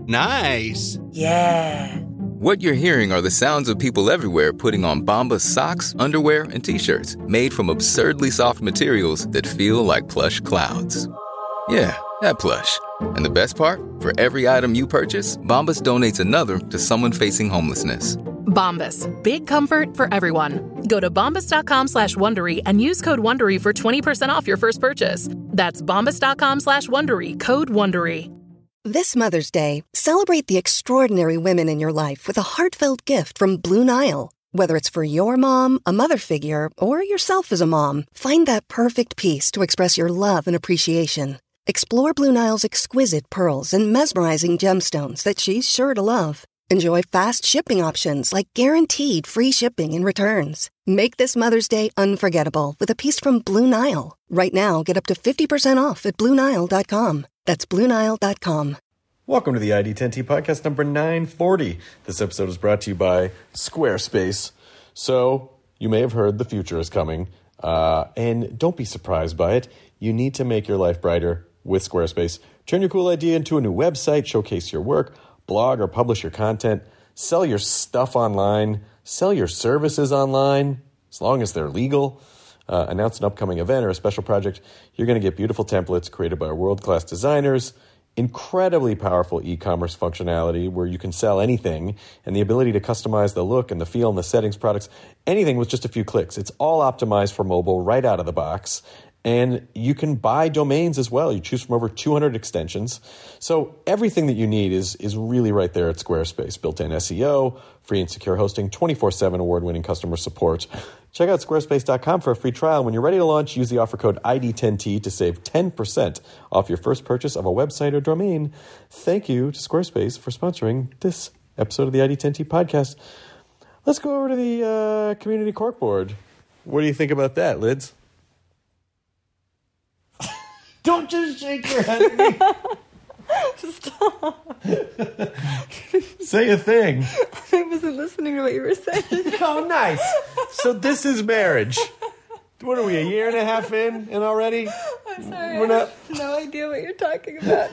Nice. Yeah. What you're hearing are the sounds of people everywhere putting on Bombas socks, underwear, and T-shirts made from absurdly soft materials that feel like plush clouds. Yeah, that plush. And the best part? For every item you purchase, Bombas donates another to someone facing homelessness. Bombas. Big comfort for everyone. Go to bombas.com/Wondery and use code Wondery for 20% off your first purchase. That's bombas.com/Wondery, code Wondery. This Mother's Day, celebrate the extraordinary women in your life with a heartfelt gift from Blue Nile. Whether it's for your mom, a mother figure, or yourself as a mom, find that perfect piece to express your love and appreciation. Explore Blue Nile's exquisite pearls and mesmerizing gemstones that she's sure to love. Enjoy fast shipping options like guaranteed free shipping and returns. Make this Mother's Day unforgettable with a piece from Blue Nile. Right now, get up to 50% off at BlueNile.com. That's BlueNile.com. Welcome to the ID10T podcast number 940. This episode is brought to you by Squarespace. So, you may have heard the future is coming, and don't be surprised by it. You need to make your life brighter with Squarespace. Turn your cool idea into a new website, showcase your work, blog or publish your content, sell your stuff online, sell your services online, as long as they're legal. Announce an upcoming event or a special project. You're going to get beautiful templates created by world-class designers, incredibly powerful e-commerce functionality where you can sell anything, and the ability to customize the look and the feel and the settings, products, anything with just a few clicks. It's all optimized for mobile right out of the box. And you can buy domains as well. You choose from over 200 extensions. So everything that you need is really right there at Squarespace. Built-in SEO, free and secure hosting, 24/7 award-winning customer support. Check out squarespace.com for a free trial. When you're ready to launch, use the offer code ID10T to save 10% off your first purchase of a website or domain. Thank you to Squarespace for sponsoring this episode of the ID10T podcast. Let's go over to the community corkboard. What do you think about that, Lids? Don't just shake your head at me. Stop. Say a thing. I wasn't listening to what you were saying. Oh, nice. So this is marriage. What are we, a year and a half in and already? I'm sorry. I have no idea what you're talking about.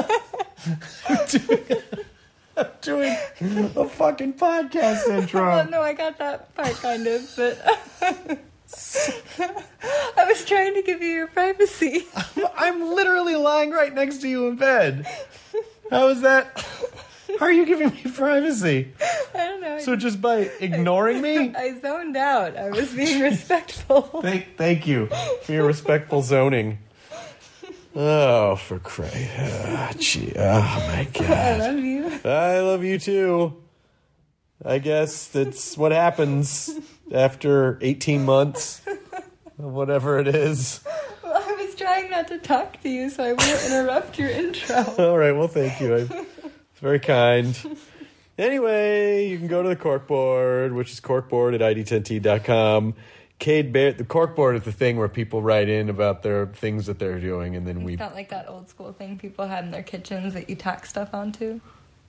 I'm doing a fucking podcast intro. Well, no, I got that part kind of, but... I was trying to give you your privacy. I'm literally lying right next to you in bed. How is that? How are you giving me privacy? I don't know. So just by ignoring me? I zoned out. I was being respectful. Thank you for your respectful zoning. Oh, for Christ. Oh, my God. I love you. I love you, too. I guess that's what happens after 18 months of whatever it is. Well, I was trying not to talk to you, so I wouldn't interrupt your intro. All right, well, thank you. It's very kind. Anyway, you can go to the corkboard, which is corkboard at ID10T.com. Cade Baird, the corkboard is the thing where people write in about their things that they're doing, and then It's not like that old school thing people had in their kitchens that you tack stuff onto.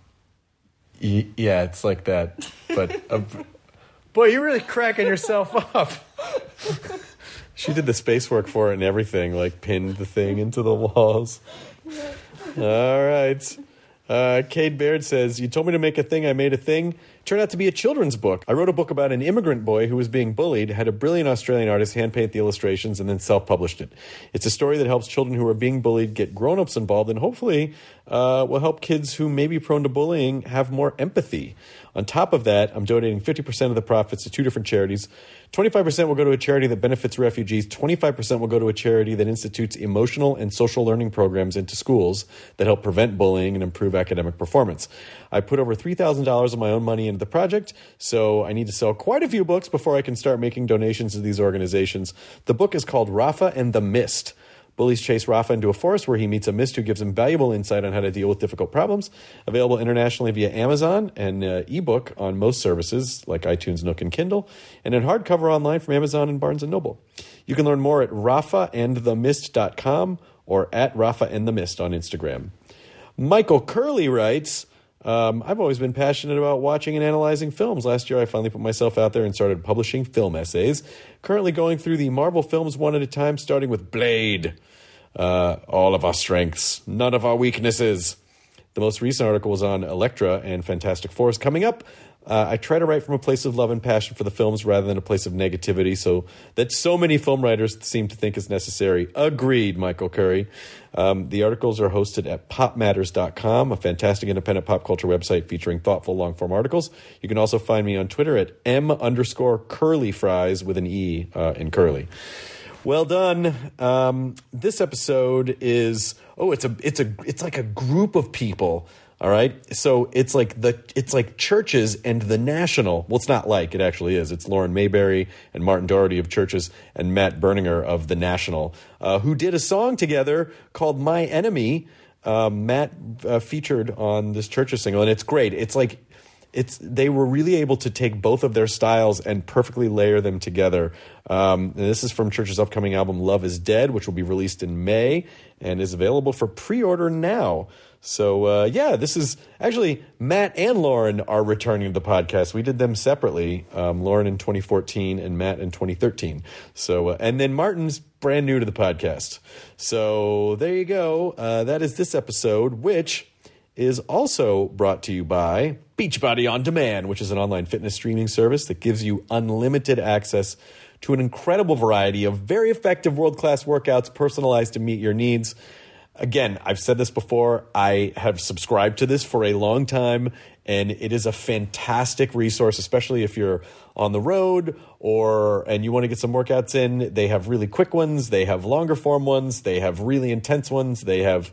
Yeah, it's like that. But, boy, you're really cracking yourself up. She did the space work for it and everything, like pinned the thing into the walls. All right. Cade Baird says, you told me to make a thing, I made a thing. Turned out to be a children's book. I wrote a book about an immigrant boy who was being bullied, had a brilliant Australian artist hand-paint the illustrations, and then self-published it. It's a story that helps children who are being bullied get grown-ups involved, and hopefully will help kids who may be prone to bullying have more empathy. On top of that, I'm donating 50% of the profits to two different charities. 25% will go to a charity that benefits refugees. 25% will go to a charity that institutes emotional and social learning programs into schools that help prevent bullying and improve academic performance. I put over $3,000 of my own money into the project, so I need to sell quite a few books before I can start making donations to these organizations. The book is called Rafa and the Mist. Bullies chase Rafa into a forest where he meets a mist who gives him valuable insight on how to deal with difficult problems. Available internationally via Amazon and ebook on most services like iTunes, Nook, and Kindle, and in hardcover online from Amazon and Barnes & Noble. You can learn more at rafaandthemist.com or at rafaandthemist on Instagram. Michael Curley writes, I've always been passionate about watching and analyzing films. Last year, I finally put myself out there and started publishing film essays. Currently going through the Marvel films one at a time, starting with Blade. All of our strengths, none of our weaknesses. The The most recent article was on Elektra and Fantastic Four. Coming up, I try to write from a place of love and passion for the films rather than a place of negativity, so that so many film writers seem to think is necessary. Agreed, Michael Curry. The articles are hosted at popmatters.com, a fantastic independent pop culture website featuring thoughtful long-form articles. You can also find me on Twitter at m_curlyfries with an E in curly. Well done. This episode is it's like a group of people. All right, so it's like Churches and the National. Well, it's not like, it actually is. It's Lauren Mayberry and Martin Doherty of Churches and Matt Berninger of the National, who did a song together called "My Enemy." Matt featured on this Churches single, and it's great. They were really able to take both of their styles and perfectly layer them together. And this is from Church's upcoming album "Love Is Dead," which will be released in May and is available for pre-order now. So, this is actually Matt and Lauren are returning to the podcast. We did them separately, Lauren in 2014 and Matt in 2013. So, and then Martin's brand new to the podcast. So there you go. That is this episode, which is also brought to you by Beachbody On Demand, which is an online fitness streaming service that gives you unlimited access to an incredible variety of very effective world-class workouts personalized to meet your needs. Again, I've said this before, I have subscribed to this for a long time, and it is a fantastic resource, especially if you're on the road and you want to get some workouts in. They have really quick ones, they have longer form ones, they have really intense ones, they have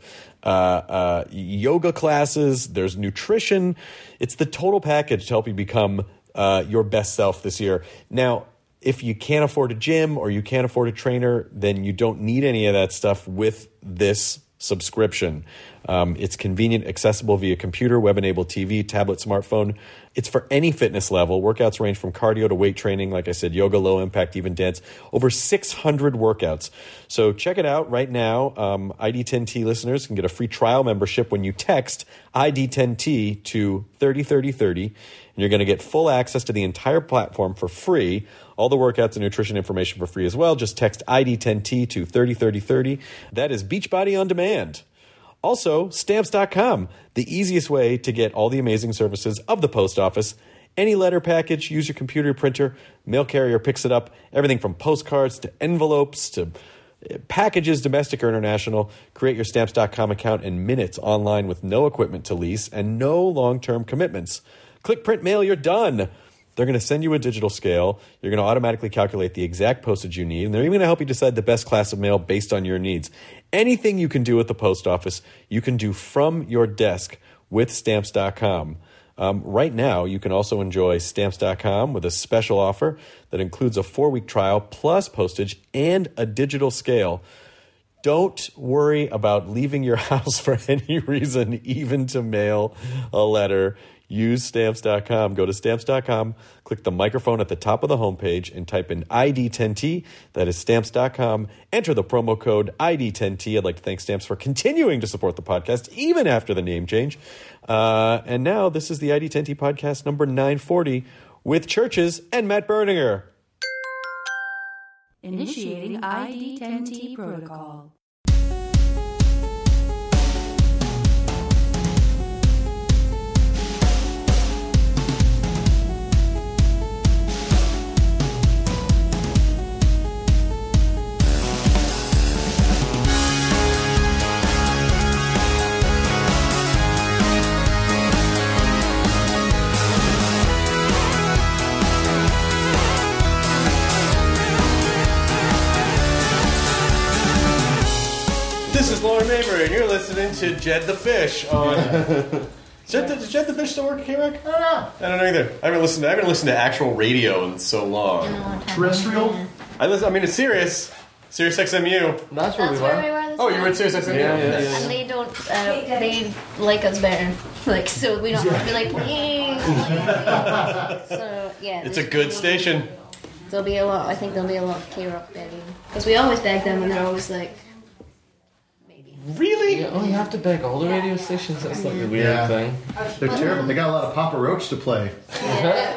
yoga classes, there's nutrition. It's the total package to help you become your best self this year. Now, if you can't afford a gym or you can't afford a trainer, then you don't need any of that stuff with this subscription. It's convenient, accessible via computer, web-enabled TV, tablet, smartphone. It's for any fitness level. Workouts range from cardio to weight training, like I said, yoga, low impact, even dance. Over 600 workouts. So check it out right now. ID10T listeners can get a free trial membership when you text ID10T to 303030, and you're going to get full access to the entire platform for free. All the workouts and nutrition information for free as well. Just text ID10T to 303030. That is Beachbody On Demand. Also, Stamps.com, the easiest way to get all the amazing services of the post office. Any letter package, use your computer printer, mail carrier picks it up. Everything from postcards to envelopes to packages, domestic or international. Create your Stamps.com account in minutes online with no equipment to lease and no long-term commitments. Click print mail, you're done. They're going to send you a digital scale. You're going to automatically calculate the exact postage you need, and they're even going to help you decide the best class of mail based on your needs. Anything you can do at the post office, you can do from your desk with Stamps.com. Right now, you can also enjoy Stamps.com with a special offer that includes a 4-week trial plus postage and a digital scale. Don't worry about leaving your house for any reason, even to mail a letter. Use Stamps.com. Go to Stamps.com, click the microphone at the top of the homepage, and type in ID10T. That is Stamps.com. Enter the promo code ID10T. I'd like to thank Stamps for continuing to support the podcast, even after the name change. And now, this is the ID10T podcast number 940 with Churches and Matt Berninger. Initiating ID10T protocol. This is Lauren Mayberry, and you're listening to Jed the Fish on... Does Jed the Fish still work at K-Rock? I don't know either. I haven't listened to actual radio in so long. Terrestrial? It's Sirius. Sirius XMU. That's where we were. Oh, you were at Sirius XMU? Yeah. And they don't, they like us better. So we don't have to be like, so, yeah. It's a good station. I think there'll be a lot of K-Rock begging. Because we always beg them, and they're always like, really? Yeah, you have to beg all the radio stations. That's like a weird thing. They're terrible. They got a lot of Papa Roach to play.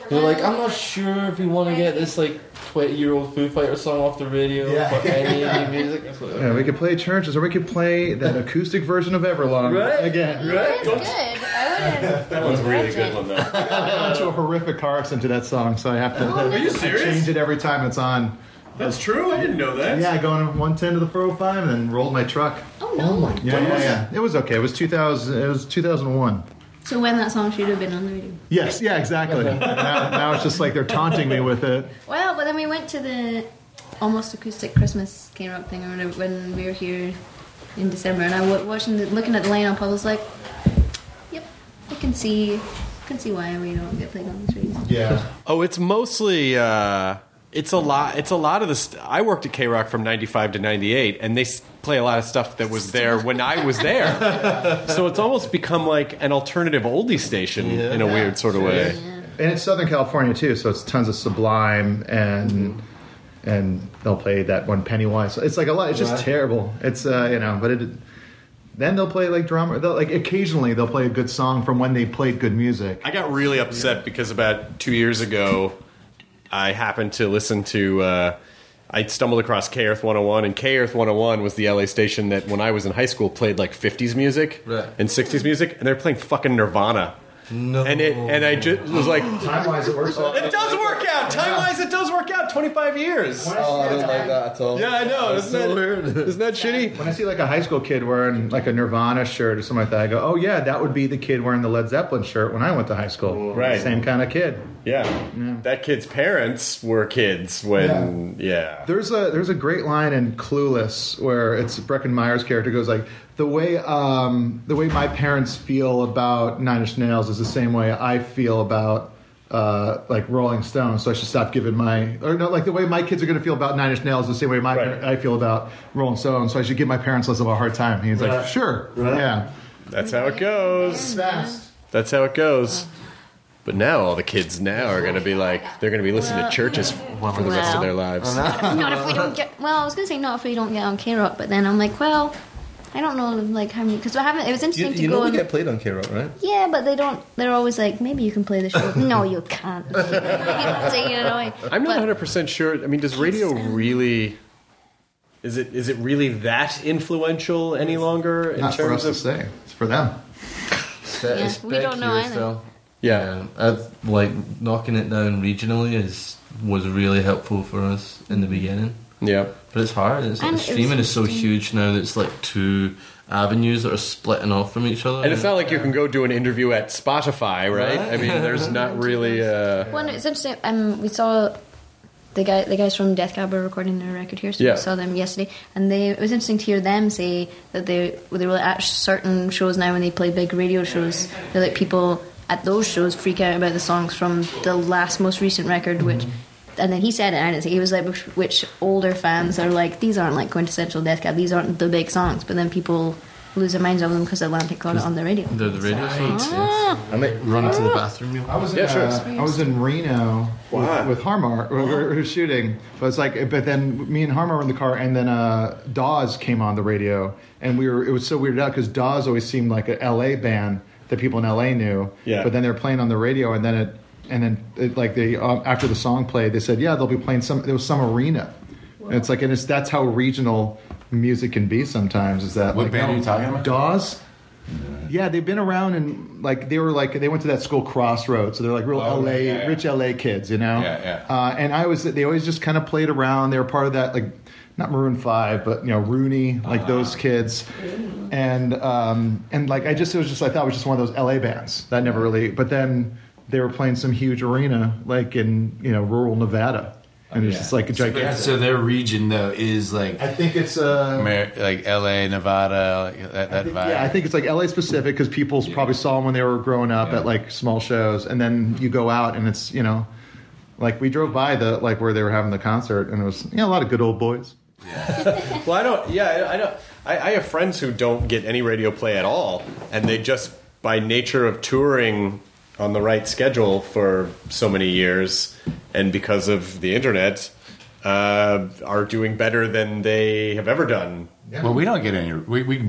They're like, I'm not sure if we want to get this like 20-year-old Foo Fighters song off the radio for any indie music. I was like, Yeah, we could play Churches, or we could play that acoustic version of Everlong again. It's good. I wouldn't. That one's a really good one, though. I went to a horrific car accident to that song, so I have to Are you serious? change it every time it's on. That's true? I didn't know that. Yeah, going 110 to the 405 and then rolled my truck. Oh no. Yeah. It was okay. It was 2000. It was 2001. So when that song should have been on the radio. Yes, yeah, exactly. now it's just like they're taunting me with it. Well, but then we went to the almost acoustic Christmas K-Rock thing or whatever when we were here in December, and I was looking at the lineup. I was like, "Yep, I can see why we don't get played on this radio." Yeah. Oh, it's mostly it's a lot of the I worked at K-Rock from 95 to 98, and they play a lot of stuff that was there when I was there. So it's almost become like an alternative oldie station in a weird sort of way. And it's Southern California too, so it's tons of Sublime and they'll play that one Pennywise. It's like a lot. It's just terrible. It's but then they'll play like drama. Occasionally they'll play a good song from when they played good music. I got really upset because about 2 years ago, I happened to listen to. I stumbled across K-Earth 101, and K-Earth 101 was the LA station that when I was in high school played like 50s music and 60s music, and they're playing fucking Nirvana. No. And I just was like, Time-wise, it works out. it does work out. Time-wise, it does work out. 25 years. Oh, I don't like that at all. Yeah, I know. That's so weird. Isn't that shitty? When I see like a high school kid wearing like a Nirvana shirt or something like that, I go, "Oh yeah, that would be the kid wearing the Led Zeppelin shirt when I went to high school." Right. Same kind of kid. Yeah. That kid's parents were kids when, There's a great line in Clueless where it's Breckin Meyer's character goes like, the way my parents feel about Nine Inch Nails is the same way I feel about like Rolling Stones, so I should stop giving the way my kids are going to feel about Nine Inch Nails is the same way I feel about Rolling Stones, so I should give my parents less of a hard time. And he's like, sure, yeah. That's how it goes. That's how it goes. But now all the kids now are going to be like, they're going to be listening to Churches for the rest of their lives. Not if we don't get. Well, I was gonna say not if we don't get on K-Rock, but then I'm like, well, I don't know, like how many, because I haven't. It was interesting to You go. know we get played on K-Rock, right? Yeah, but they don't. They're always like, maybe you can play the show. No, you can't. I'm not 100% sure. I mean, does radio really? Is it really that influential any longer in Not for us terms to of? say. It's for them. It's we don't know here either. still. Yeah. Like knocking it down regionally was really helpful for us in the beginning. Yeah. But it's hard. And Streaming is so huge now that it's like two avenues that are splitting off from each other. And it's not like you can go do an interview at Spotify, right? I mean, there's not really. Well, it's interesting. We saw the guys from Death Cab were recording their record here, so Yeah. we saw them yesterday, and it was interesting to hear them say that they were at certain shows now when they play big radio shows. They're like, people at those shows freak out about the songs from the most recent record, which. And then he said it, and I didn't say. He was like, which older fans are like, these aren't like quintessential Death Cab, these aren't the big songs, but then people lose their minds over them because Atlantic got it on the radio. They're the radio songs. I might run to the bathroom. I was in Reno with Harmar. We were shooting, but it's like, but then me and Harmar were in the car, and then Dawes came on the radio, and it was so weirded out because Dawes always seemed like a LA band that people in LA knew. Yeah. But then they were playing on the radio, and then after the song played, they said, yeah, they'll be playing there was some arena. And it's like, that's how regional music can be sometimes. Is that What band are you talking about? Dawes. Yeah, they've been around, and they went to that school Crossroads, so they're like real rich LA kids, you know. And they always just kind of played around. They were part of that, like, not Maroon 5, but Rooney, like those kids, and like I thought it was just one of those LA bands that never really. But then they were playing some huge arena, like in rural Nevada. And it's just like a gigantic. So their region though is like, I think it's like L.A., Nevada, like that vibe. Yeah, I think it's like LA specific because people probably saw them when they were growing up at like small shows, and then you go out and it's like we drove by where they were having the concert, and it was a lot of good old boys. Well, I don't. I have friends who don't get any radio play at all, and they just, by nature of touring on the right schedule for so many years, and because of the internet, are doing better than they have ever done. Well, we don't get any. We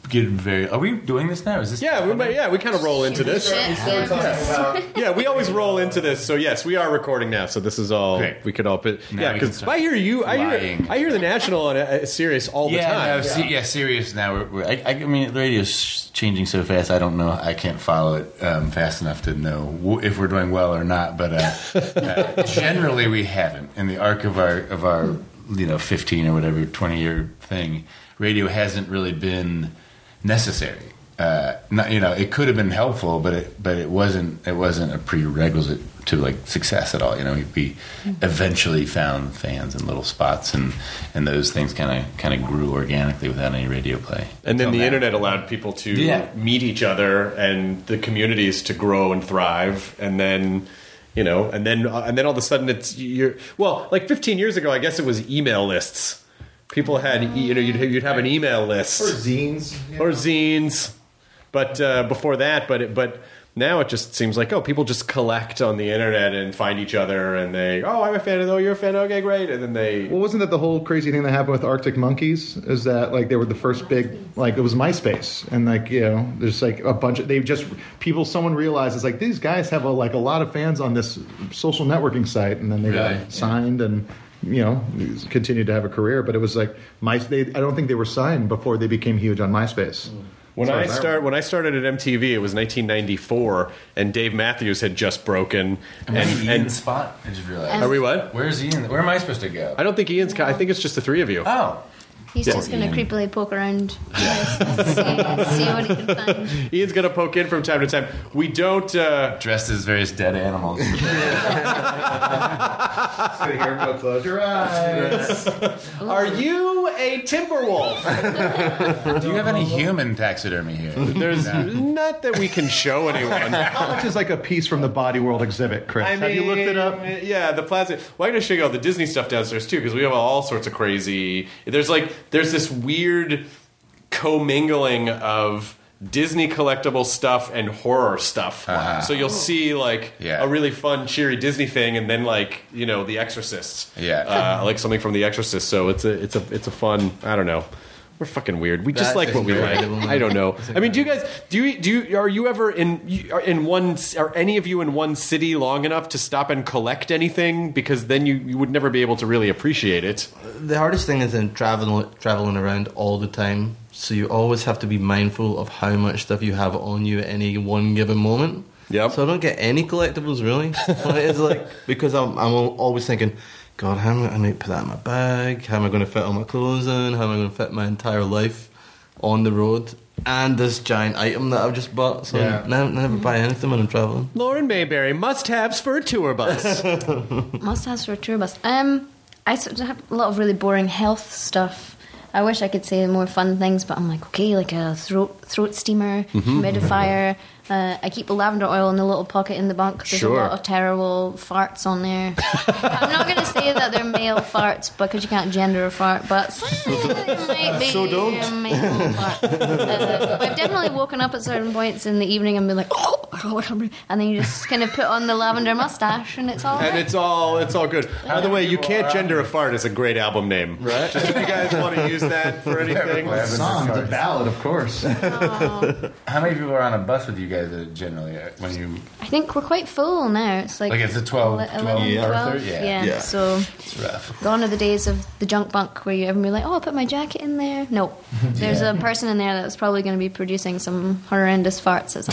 getting very. Are we doing this now? Is this? Yeah, we kind of roll into this. Yeah, we always roll into this. So yes, we are recording now. So this is all Great. We could all put. Yeah, because I hear you. I hear the National on Sirius all the time. No, Sirius now. I mean, the radio's changing so fast. I don't know. I can't follow it fast enough to know if we're doing well or not. But generally, we haven't. In the arc of our 15 or whatever 20-year thing, radio hasn't really been necessary. It could have been helpful, but it wasn't a prerequisite to like success at all. We eventually found fans in little spots, and those things kind of grew organically without any radio play. And then the internet allowed people to meet each other and the communities to grow and thrive, and then. And then all of a sudden like 15 years ago, I guess it was email lists. People had, you'd have an email list. Or zines. But before that, but now it just seems like, people just collect on the internet and find each other, and I'm a fan of, you're a fan, okay, great. And then Well, wasn't that the whole crazy thing that happened with Arctic Monkeys? Is that, like, they were the first big, like, it was MySpace. And, like, there's, like, a bunch of, someone realized, it's like, these guys have, a lot of fans on this social networking site. And then they got signed and, continued to have a career. But it was, like, I don't think they were signed before they became huge on MySpace. When I started at MTV, it was 1994, and Dave Matthews had just broken. And Ian's spot, I just realized. Are we what? Where's Ian? Where am I supposed to go? I don't think Ian's. I think it's just the three of you. Oh. He's just going to creepily poke around, see what he can find. Ian's going to poke in from time to time. We don't... Dressed as various dead animals. So here we go, close your eyes. Are you a timber wolf? Do you have any human taxidermy here? There's not that we can show anyone. How much is like a piece from the Body World exhibit, Chris? Have you looked it up? Yeah, the plastic. Well, I'm going to show you all the Disney stuff downstairs, too, because we have all sorts of crazy... There's this weird commingling of Disney collectible stuff and horror stuff. So you'll see a really fun, cheery Disney thing, and then The Exorcist. Like something from The Exorcist. So it's a fun. I don't know. We're fucking weird. We just like what we like. I don't know. I mean, do you guys are you ever in one? Are any of you in one city long enough to stop and collect anything? Because then you would never be able to really appreciate it. The hardest thing is in traveling around all the time. So you always have to be mindful of how much stuff you have on you at any one given moment. Yep. So I don't get any collectibles really. It's because I'm always thinking, God, how am I going to put that in my bag? How am I going to fit all my clothes in? How am I going to fit my entire life on the road? And this giant item that I've just bought. So I never buy anything when I'm traveling. Lauren Mayberry, must-haves for a tour bus. Must-haves for a tour bus. I have a lot of really boring health stuff. I wish I could say more fun things, but I'm like, okay, like a throat steamer, humidifier. I keep the lavender oil in a little pocket in the bunk because there's a lot of terrible farts on there. I'm not going to say that they're male farts because you can't gender a fart, but it might be a male fart. I've definitely woken up at certain points in the evening and been like, and then you just kind of put on the lavender mustache and it's all and it's all good. By the way, You Can't Gender a Fart is a great album name. Right? Just if you guys want to use that for anything. It's a song, it's a ballad, of course. How many people are on a bus with you guys generally when you... I think we're quite full now. It's like it's a 12 Yeah. So it's rough. Gone are the days of the junk bunk where everyone be like, I'll put my jacket in there. No. There's a person in there that's probably going to be producing some horrendous farts at some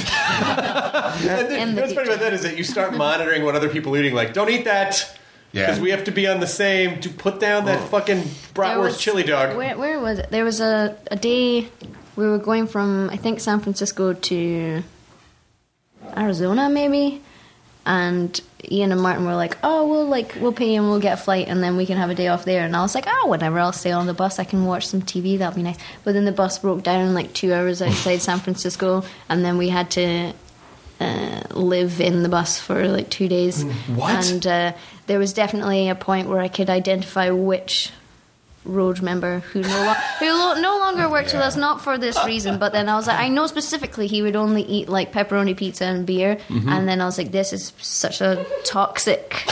point. What's funny about that is that you start monitoring what other people are eating, like, don't eat that! Because we have to be on the same, to put down that fucking bratwurst chili dog. Where was it? There was a day we were going from, I think, San Francisco to Arizona, maybe, and Ian and Martin were like, we'll pay you and we'll get a flight and then we can have a day off there. And I was like, whatever, I'll stay on the bus, I can watch some TV, that'll be nice. But then the bus broke down in 2 hours outside San Francisco, and then we had to live in the bus for 2 days. What? And there was definitely a point where I could identify which road member who no longer worked with us, not for this reason, but then I was like, I know specifically he would only eat pepperoni pizza and beer, and then I was like, this is such a toxic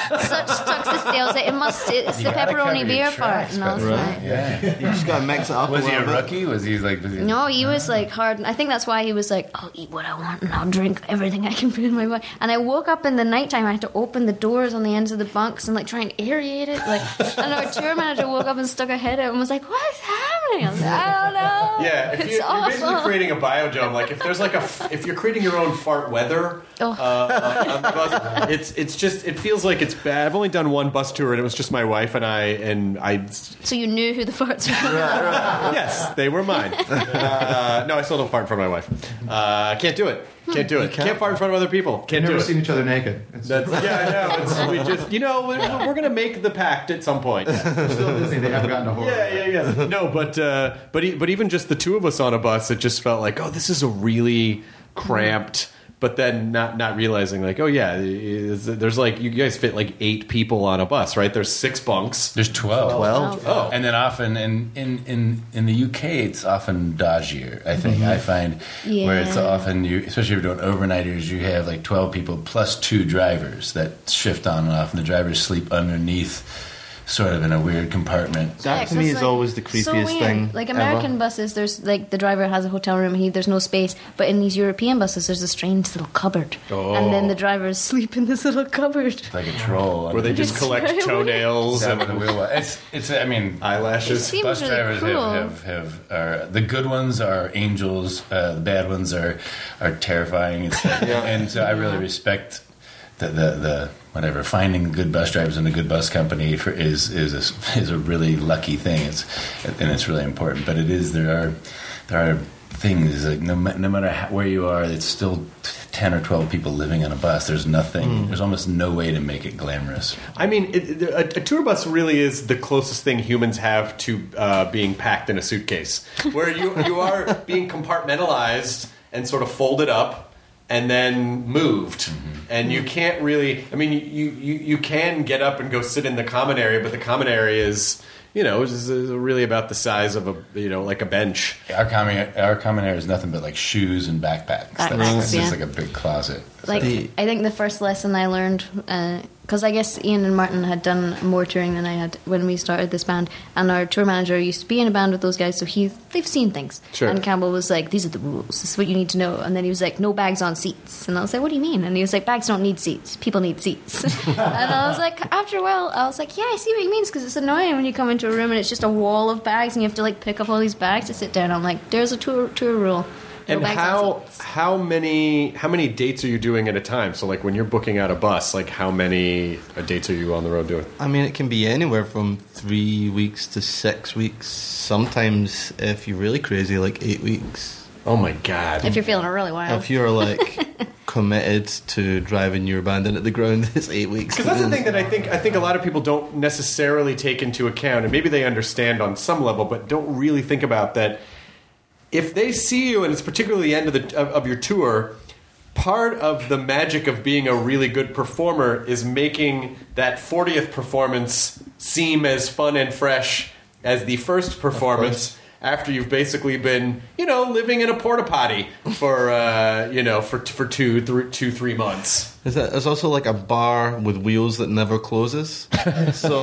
such toxicity. I was like, it's the pepperoni beer fart. And I was like, You just gotta mix it up. Was he a little bit. rookie? Was he like? no, he was like hard. I think that's why he was like, I'll eat what I want and I'll drink everything I can put in my body. And I woke up in the nighttime. I had to open the doors on the ends of the bunks and like try and aerate it. Like, and our tour manager woke up and stuck her head out and was like, "What is happening?" I was like, "I don't know." Yeah, if It's you're basically awful. creating a biodome, like if there's like if you're creating your own fart weather on the bus, it's just it feels like it's bad. I've only done one bus tour and it was just my wife and I. So you knew who the farts were. Yes, they were mine. No, I still don't fart in front of my wife. Can't do it. Can't do it. Can't fart in front of other people. Can't Never do it. seen each other naked. That's, yeah, I know. We just, we're going to make the pact at some point. Still Disney. They haven't gotten to horror. Yeah. No, but even just the two of us on a bus, it just felt like, oh, this is a really cramped. But then not realizing like, oh yeah, there's like you guys fit like 8 people on a bus, right? There's 6 bunks. There's 12. 12. Oh, And then often in the UK, it's often dodgier. I think I find where it's often especially if you're doing overnighters, you have like 12 people plus 2 drivers that shift on and off, and the drivers sleep underneath, sort of in a weird compartment. That to me is always the creepiest so weird. thing. Like American ever. buses, there's like the driver has a hotel room, there's no space. But in these European buses, there's a strange little cupboard, and then the drivers sleep in this little cupboard. It's like a troll. where they just collect toenails and and the wheel. It's. I mean, eyelashes. It seems bus really drivers cruel. are the good ones are angels. The bad ones are terrifying. And so I really respect the whatever, finding good bus drivers and a good bus company is a really lucky thing. It's really important. But there are things like no matter where you are, it's still 10 or 12 people living on a bus. There's nothing. There's almost no way to make it glamorous. I mean, a tour bus really is the closest thing humans have to being packed in a suitcase, where you are being compartmentalized and sort of folded up and then moved. And you can't really, I mean, you can get up and go sit in the common area, but the common area is, is really about the size of like a bench. Our common area is nothing but like shoes and backpacks. That's just like a big closet. Like, I think the first lesson I learned, because I guess Ian and Martin had done more touring than I had when we started this band, and our tour manager used to be in a band with those guys, so they've seen things. Sure. And Campbell was like, these are the rules, this is what you need to know. And then he was like, no bags on seats. And I was like, what do you mean? And he was like, bags don't need seats, people need seats. And I was like, after a while, I was like, yeah, I see what he means, because it's annoying when you come into a room and it's just a wall of bags and you have to like pick up all these bags to sit down. I'm like, there's a tour rule. No And bags on seats. how many dates are you doing at a time? So like when you're booking out a bus, like how many dates are you on the road doing? I mean, it can be anywhere from 3 weeks to 6 weeks. Sometimes, if you're really crazy, like 8 weeks. Oh my God! If you're feeling really wild. If you're like committed to driving your band into the ground, it's 8 weeks. Because that's the thing that I think a lot of people don't necessarily take into account, and maybe they understand on some level, but don't really think about that. If they see you, and it's particularly the end of your tour, part of the magic of being a really good performer is making that 40th performance seem as fun and fresh as the first performance. After you've basically been, living in a porta potty for 2-3 months. There's also like a bar with wheels that never closes. So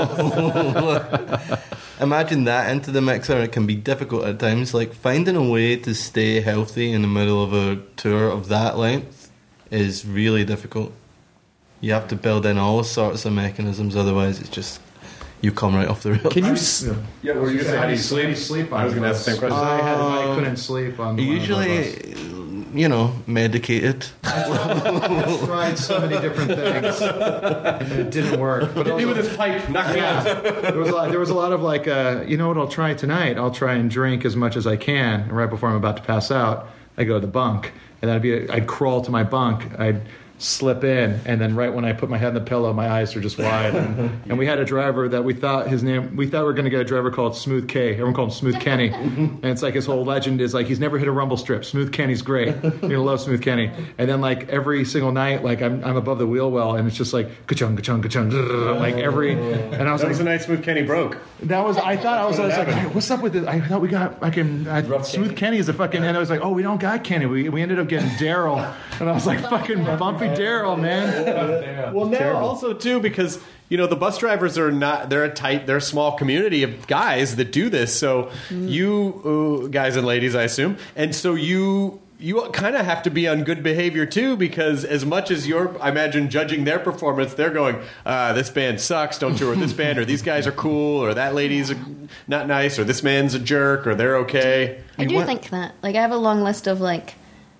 imagine that into the mixer. It can be difficult at times. Like finding a way to stay healthy in the middle of a tour of that length is really difficult. You have to build in all sorts of mechanisms, otherwise it's just you come right off the rails. Can you? Yeah, were you saying, how do you sleep? I was going to ask the same question. I couldn't sleep on Usually, medicated. I tried so many different things, and it didn't work. But Hit me with his pipe, knock me out. There was a lot of like, you know what? I'll try tonight. I'll try and drink as much as I can. And right before I'm about to pass out, I go to the bunk, and I'd crawl to my bunk. I'd slip in, and then right when I put my head in the pillow, my eyes are just wide. And we had a driver that we thought we were going to get a driver called Smooth K. Everyone called him Smooth Kenny. And it's like his whole legend is like he's never hit a rumble strip. Smooth Kenny's great. You're gonna love Smooth Kenny. And then like every single night, like I'm above the wheel well, and it's just like ka-chung, ka-chung, ka-chung, like every. And I was That like, was the night Smooth Kenny broke. I was like, hey, what's up with this? I thought we got Smooth Kenny is a fucking, and I was like, oh, we don't got Kenny. We ended up getting Daryl, and I was like fucking bumping be Daryl, man. Well, now also too, because the bus drivers are they're a small community of guys that do this. So you guys and ladies, I assume, and so you kind of have to be on good behavior too, because as much as you're, I imagine, judging their performance, they're going, this band sucks, don't tour with this band, or these guys are cool, or that lady's not nice, or this man's a jerk, or they're okay. I do think that. Like, I have a long list of, like,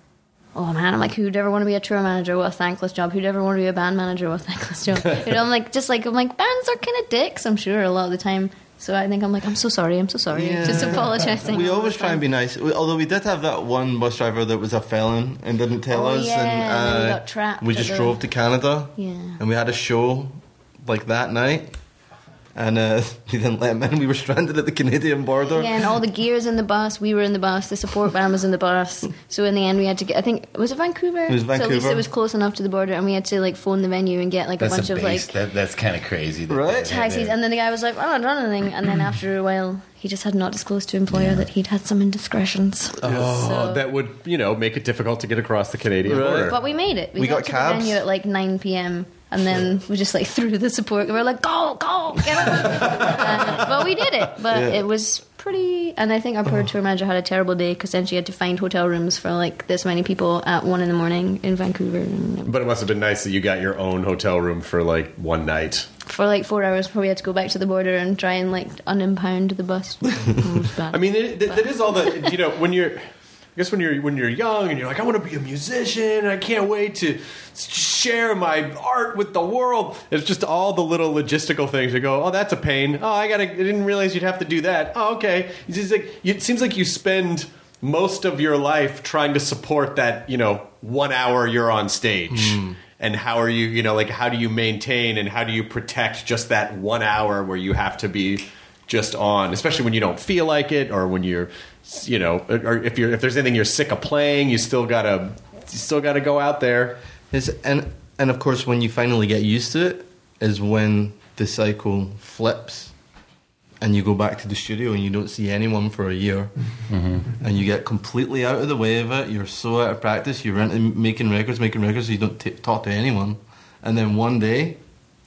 oh man, I'm like, who'd ever want to be a tour manager? What a thankless job. Who'd ever want to be a band manager? What a thankless job. I'm like, bands are kind of dicks, I'm sure, a lot of the time. So I think I'm so sorry. Yeah. Just apologising. We always try and be nice. Although we did have that one bus driver that was a felon and didn't tell us. Yeah, and we got trapped. We just drove to Canada. Yeah. And we had a show like that night. And they didn't let him in. We were stranded at the Canadian border. Yeah, and all the gear's in the bus. We were in the bus. The support band was in the bus. So in the end, we had to get. I think was it Vancouver? It was Vancouver. So at least it was close enough to the border, and we had to like phone the venue and get like a bunch of like that's kind of crazy, right? Taxis. And then the guy was like, "Oh, I don't done anything." And then after a while, he just had not disclosed to employer that he'd had some indiscretions. So, that would make it difficult to get across the Canadian border. but we made it. We got to cabs. the venue at like 9 p.m. And then we just like threw the support. We were like, go, get up. But we did it. But it was pretty. And I think our poor tour manager had a terrible day because then she had to find hotel rooms for like this many people at 1 a.m. in Vancouver. But it must have been nice that you got your own hotel room for like one night. For like 4 hours before we had to go back to the border and try and like unimpound the bus. It was bad. I mean, that is all the when you're. I guess when you're young and you're like, I want to be a musician and I can't wait to share my art with the world. It's just all the little logistical things. You go, oh, that's a pain. Oh, I didn't realize you'd have to do that. Oh, okay. It's just like, it seems like you spend most of your life trying to support that 1 hour you're on stage. And how are you how do you maintain and how do you protect just that 1 hour where you have to be just on, especially when you don't feel like it, or when you're, or if there's anything you're sick of playing, you still gotta go out there. And of course, when you finally get used to it, is when the cycle flips, and you go back to the studio and you don't see anyone for a year, and you get completely out of the way of it. You're so out of practice. You're into making records. So you don't talk to anyone, and then one day,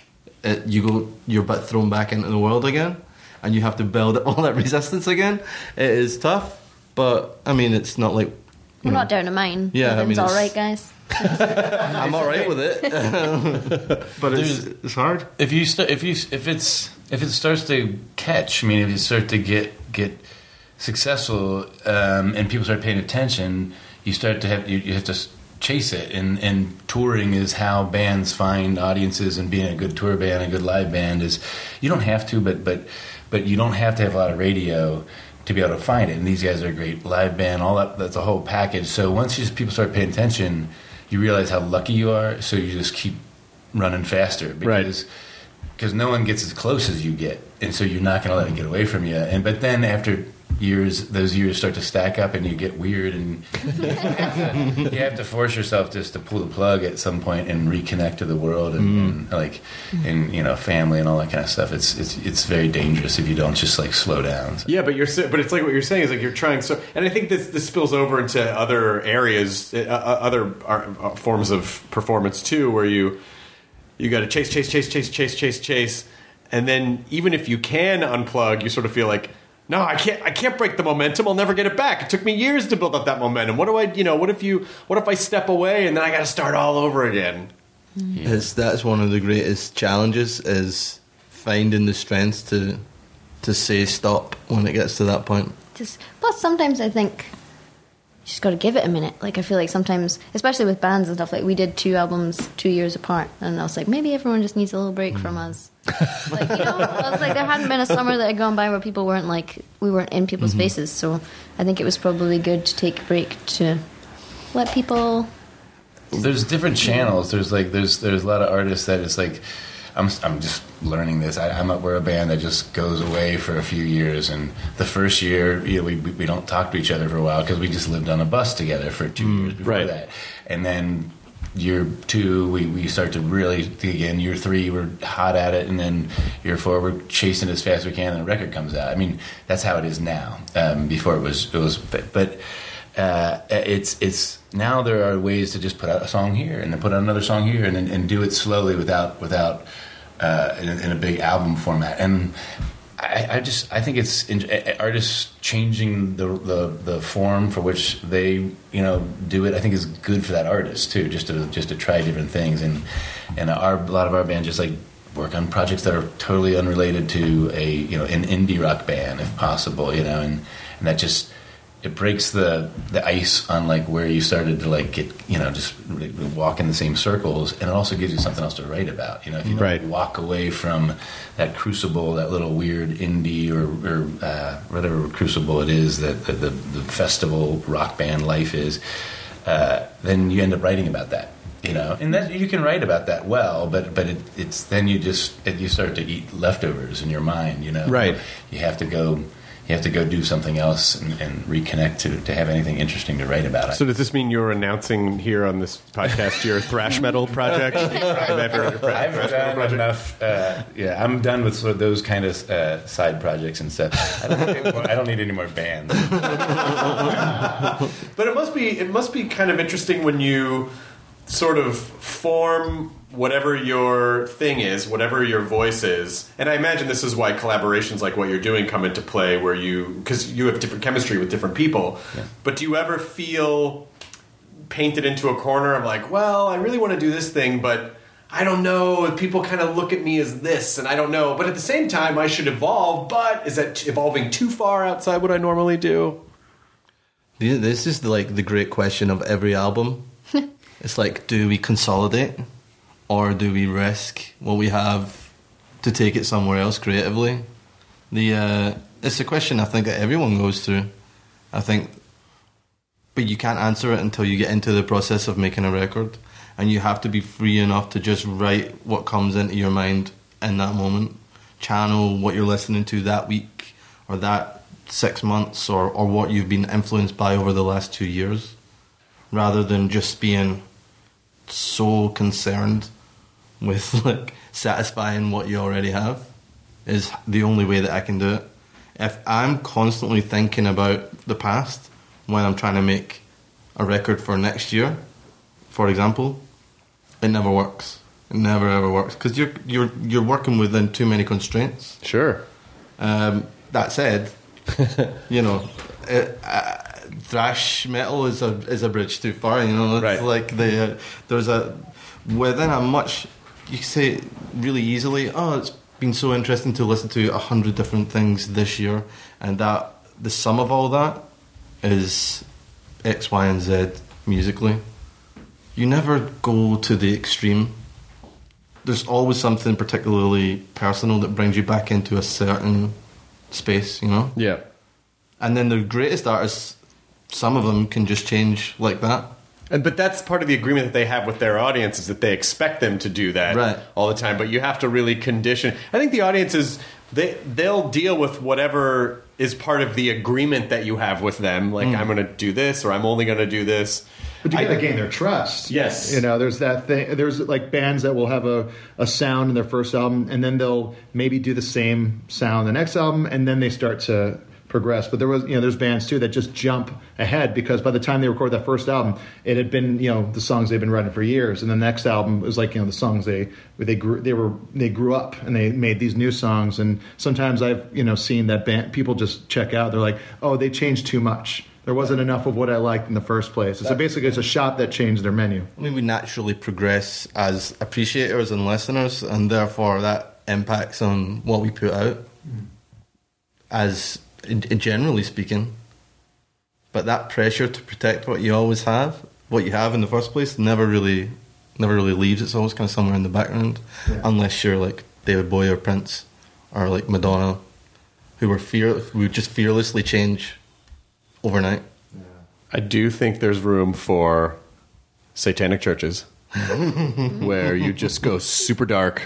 you're thrown back into the world again. And you have to build all that resistance again. It is tough, but I mean, it's not like we're not down to mine. Yeah, it's all right, guys. I'm all right with it, but it's hard. If it starts to catch, I mean, if you start to get successful and people start paying attention, you start to have you have to chase it, and touring is how bands find audiences, and being a good tour band, a good live band is you don't have to, but you don't have to have a lot of radio to be able to find it. And these guys are a great live band, all that's a whole package. So once people start paying attention, you realize how lucky you are, so you just keep running faster because no one gets as close as you get, and so you're not going to let it get away from you. But then after those years start to stack up and you get weird, and you have to force yourself just to pull the plug at some point and reconnect to the world and family and all that kind of stuff. It's very dangerous if you don't just like slow down. So. Yeah, but it's like what you're saying is like you're trying so, and I think this spills over into other areas, other forms of performance too, where you got to chase, and then even if you can unplug, you sort of feel like, no, I can't break the momentum. I'll never get it back. It took me years to build up that momentum. What if I step away and then I got to start all over again? That's one of the greatest challenges, is finding the strength to say stop when it gets to that point. Plus, sometimes I think you just got to give it a minute. Like, I feel like sometimes, especially with bands and stuff, like we did 2 albums 2 years apart, and I was like, maybe everyone just needs a little break from us. Like, I was like, there hadn't been a summer that had gone by where people weren't like, we weren't in people's faces. So I think it was probably good to take a break to let people. There's different channels. There's a lot of artists that it's like, I'm just learning this. We're a band that just goes away for a few years, and the first year we don't talk to each other for a while because we just lived on a bus together for 2 years before that, and then year 2 we start to really dig in. Year 3 we're hot at it, and then year 4 we're chasing as fast as we can, and the record comes out. I mean, that's how it is now. Before it was, but it's now there are ways to just put out a song here and then put out another song here and do it slowly without in a big album format. And I think it's artists changing the form for which they do it. I think is good for that artist too, just to try different things. And a lot of our bands just like work on projects that are totally unrelated to an indie rock band if possible, and that just it breaks the ice on like where you started to like get just walk in the same circles, and it also gives you something else to write about. If you don't walk away from that crucible, that little weird indie or whatever crucible it is that the festival rock band life is, then you end up writing about that. And that you can write about that well, but it's then you start to eat leftovers in your mind. Right. You have to go do something else and reconnect to have anything interesting to write about. So does this mean you're announcing here on this podcast your thrash metal project? I've done enough. I'm done with sort of those kind of side projects and stuff. I don't need any more bands. But it must be kind of interesting when you sort of form whatever your thing is, whatever your voice is. And I imagine this is why collaborations like what you're doing come into play, because you have different chemistry with different people. Yeah. But do you ever feel painted into a corner of like, well, I really want to do this thing, but I don't know if people kind of look at me as this, and I don't know. But at the same time, I should evolve, but is that evolving too far outside what I normally do? This is like the great question of every album. It's like, do we consolidate? Or do we risk what we have to take it somewhere else creatively? It's a question I think that everyone goes through. But you can't answer it until you get into the process of making a record. And you have to be free enough to just write what comes into your mind in that moment. Channel what you're listening to that week or that 6 months or what you've been influenced by over the last 2 years. Rather than just being so concerned with like satisfying what you already have is the only way that I can do it. If I'm constantly thinking about the past when I'm trying to make a record for next year, for example, it never works. It never ever works because you're working within too many constraints. Sure. That said, thrash metal is a bridge too far. It's right. Like there's within a much. You can say really easily, it's been so interesting to listen to 100 different things this year, and that the sum of all that is X, Y, and Z musically. You never go to the extreme. There's always something particularly personal that brings you back into a certain space, Yeah. And then the greatest artists, some of them can just change like that. But that's part of the agreement that they have with their audience is that they expect them to do that all the time. But you have to really condition. I think the audience they'll deal with whatever is part of the agreement that you have with them. Like, I'm going to do this or I'm only going to do this. But you got to gain their trust. Yes. There's that thing. There's like bands that will have a sound in their first album, and then they'll maybe do the same sound the next album, and then they start to progress. But there's bands too that just jump ahead because by the time they record that first album, it had been the songs they've been writing for years, and the next album was like the songs they grew up and they made these new songs. And sometimes I've seen that band people just check out. They're like, oh, they changed too much. There wasn't enough of what I liked in the first place. So basically, it's a shop that changed their menu. I mean, we naturally progress as appreciators and listeners, and therefore that impacts on what we put out. As generally speaking, but that pressure to protect what you always have, what you have in the first place, never really leaves. It's always kind of somewhere in the background, unless you're like David Bowie or Prince or like Madonna, who would just fearlessly change overnight. I do think there's room for satanic churches where you just go super dark,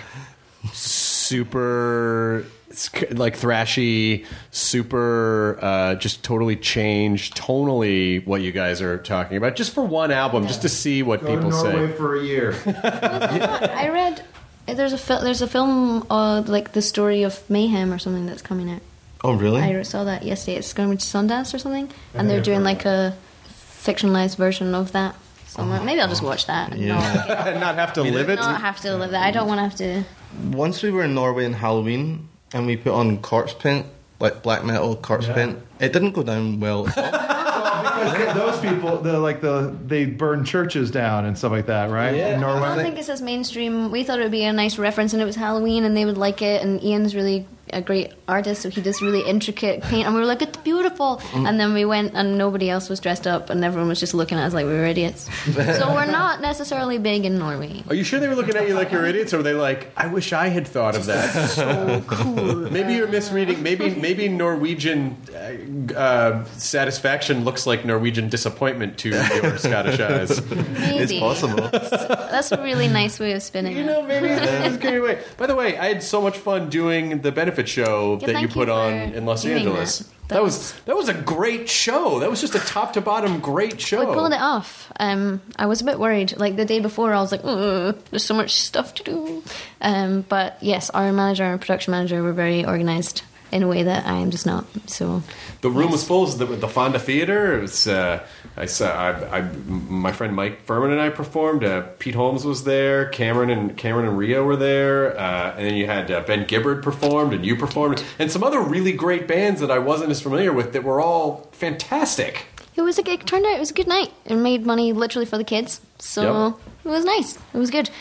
super like thrashy, super just totally change tonally what you guys are talking about just for one album, just to see what people say. Go to Norway for a year. I read there's a film like the story of Mayhem or something that's coming out. Oh, really? I saw that yesterday. It's going to Sundance or something, and they're doing like a fictionalized version of that somewhere. Maybe I'll just watch that and not have to live it. not have to live that. I don't want to have to. Once we were in Norway on Halloween and we put on corpse paint, like black metal corpse paint, it didn't go down well at all. Because those people, they burn churches down and stuff like that, right? Yeah. In Norway. I don't think it's as mainstream. We thought it would be a nice reference, and it was Halloween, and they would like it. And Ian's really a great artist, so he does really intricate paint, and we were like, it's beautiful. And then we went, and nobody else was dressed up, and everyone was just looking at us like we were idiots. So we're not necessarily big in Norway. Are you sure they were looking at you like you're idiots, or were they like, I wish I had thought of that? So cool. Maybe you're misreading. Maybe Norwegian satisfaction looks like Norwegian disappointment to your Scottish eyes. Maybe. It's possible. That's a really nice way of spinning it. Maybe that's a good way. By the way, I had so much fun doing the benefit show that you thank put you on for in Los doing Angeles. that. That was a great show. That was just a top to bottom great show. We pulled it off. I was a bit worried. Like the day before, I was like, there's so much stuff to do. But yes, our manager and production manager were very organised in a way that I am just not. So the room was full. It was the Fonda Theater. It was. My friend Mike Furman and I performed. Pete Holmes was there. Cameron and Rio were there. And then you had Ben Gibbard performed, and you performed, and some other really great bands that I wasn't as familiar with that were all fantastic. it turned out it was a good night. It made money literally for the kids. So It was nice. It was good.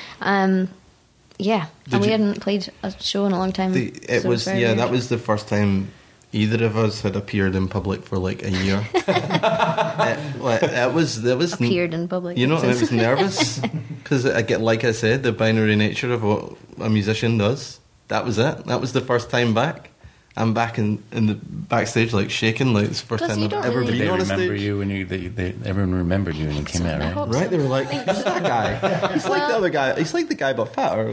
Yeah, and we hadn't played a show in a long time. That was the first time either of us had appeared in public for like a year. That was appeared in public. You know, I was nervous because like I said, the binary nature of what a musician does. That was it. That was the first time back. I'm back in the backstage, like shaking, like it's the first time I've ever been on a stage. Everyone remembered you when you came out, right? Right? They were like, "Who's that guy? He's like the other guy. He's like the guy but fatter."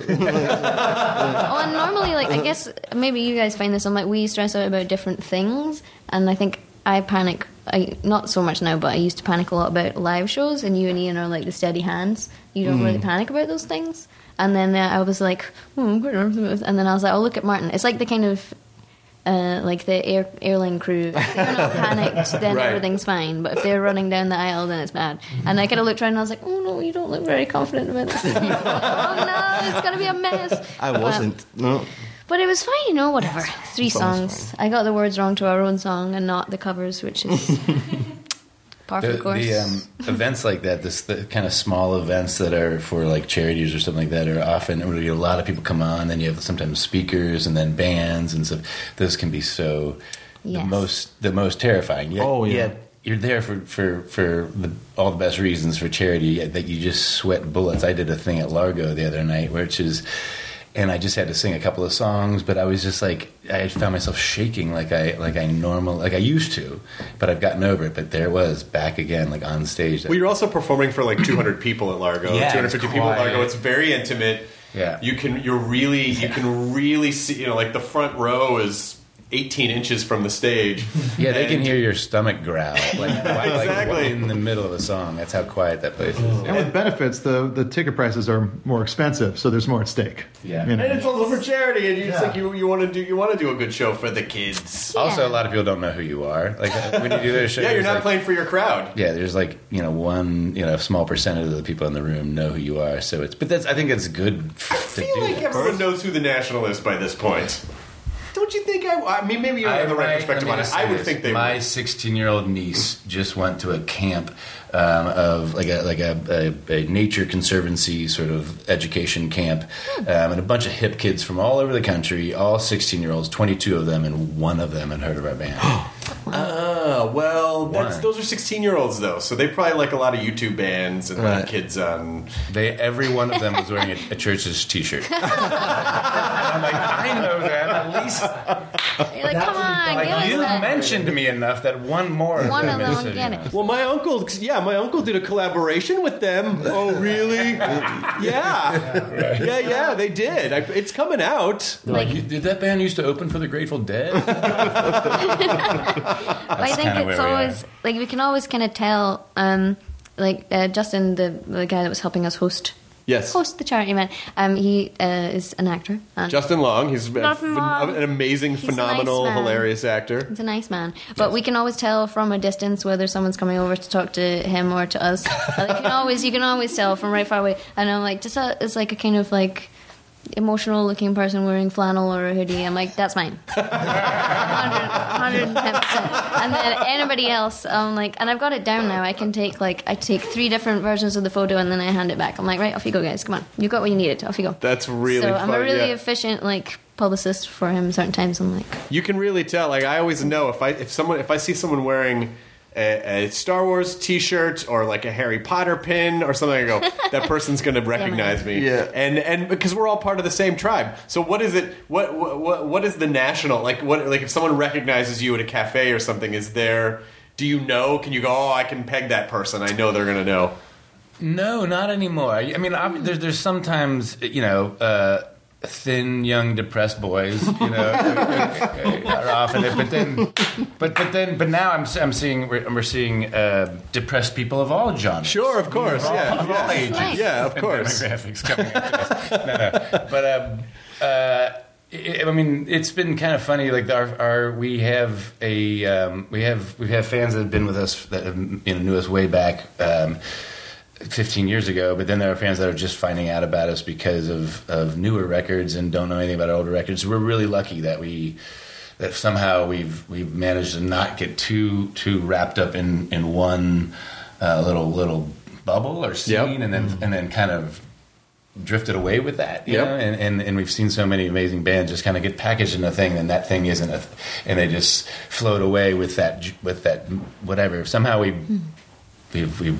And normally, like I guess maybe you guys find this. I'm like, we stress out about different things, and I think I panic. Not so much now, but I used to panic a lot about live shows. And you and Ian are like the steady hands. You don't really panic about those things. And then I was like, and then I was like, I'll look at Martin. It's like the kind of like the airline crew. If they're not panicked, then everything's fine. But if they're running down the aisle, then it's bad. And I kind of looked around and I was like, oh no, you don't look very confident about this. Oh no, it's going to be a mess. I wasn't. No. But it was fine, whatever. 3 songs. I got the words wrong to our own song and not the covers, which is par for the course. The events like that, the kind of small events that are for like charities or something like that are often, a lot of people come on, then you have sometimes speakers and then bands and stuff. Those can be so the most terrifying. Yet you're there for all the best reasons for charity that you just sweat bullets. I did a thing at Largo the other night, and I just had to sing a couple of songs, but I was just like, I found myself shaking like I used to, but I've gotten over it. But there was back again, like on stage. Well, you're also performing for like 200 people at Largo, 250 people at Largo. It's very intimate. Yeah, you can really see. Like the front row is 18 inches from the stage. Yeah, they can hear your stomach growl exactly like in the middle of a song. That's how quiet that place is. And with benefits, the ticket prices are more expensive, so there's more at stake. Yeah, and it's also for charity, and it's like you want to do a good show for the kids. Yeah. Also, a lot of people don't know who you are. Like when you do their show, you're not playing for your crowd. Yeah, there's like one small percentage of the people in the room know who you are. So I think it's good. I feel like everyone knows who the National is by this point. Don't you think? I mean, maybe you don't have the right perspective on it. I would think they would. My 16-year-old niece just went to a camp of like a nature conservancy sort of education camp, and a bunch of hip kids from all over the country, all 16-year-olds, 22 of them, and one of them had heard of our band. Well, those are 16-year-olds though, so they probably like a lot of YouTube bands and like kids on. Every one of them was wearing a Church's T-shirt. And I'm like, I know them at least. You're like, come on, give us you that. mentioned me enough that one more. One of them will get it. Well, my uncle did a collaboration with them. Oh, really? Yeah, they did. It's coming out. Did that band used to open for the Grateful Dead? I think it's always like we can always kind of tell. Justin, the guy that was helping us host Yes. Host the charity event. He is an actor. Justin Long. He's an amazing, He's a phenomenal, nice man. hilarious actor. He's a nice man. But we can always tell from a distance whether someone's coming over to talk to him or to us. You can always tell from right far away. And I'm like, it's like a kind of like emotional looking person wearing flannel or a hoodie. I'm like, that's mine. 110%. And then anybody else, I'm like, and I've got it down now. I take 3 different versions of the photo and then I hand it back. I'm like, right, off you go, guys. Come on, you got what you needed. Off you go. That's really so fun. I'm a really efficient publicist for him. Certain times I'm like, you can really tell. Like I always know if I see someone wearing a Star Wars T-shirt or like a Harry Potter pin or something, I go, that person's going to recognize me. Yeah. And because we're all part of the same tribe. So what is it? What is the national like? What like if someone recognizes you at a cafe or something? Is there? Do you know? Can you go? Oh, I can peg that person. I know they're going to know. No, not anymore. I mean, there's sometimes thin, young, depressed boys, are often it. But now we're seeing depressed people of all genres. Sure, of course, of all ages. Nice. Yeah, of course. Demographics coming after this. No. But I mean, it's been kind of funny. Like we have fans that have been with us that have, knew us way back. 15 years ago, but then there are fans that are just finding out about us because of newer records and don't know anything about our older records. We're really lucky that somehow we've managed to not get too wrapped up in one little bubble or scene, and then kind of drifted away with that. You know? And we've seen so many amazing bands just kind of get packaged in a thing, and that thing isn't and they just float away with that whatever. Somehow we've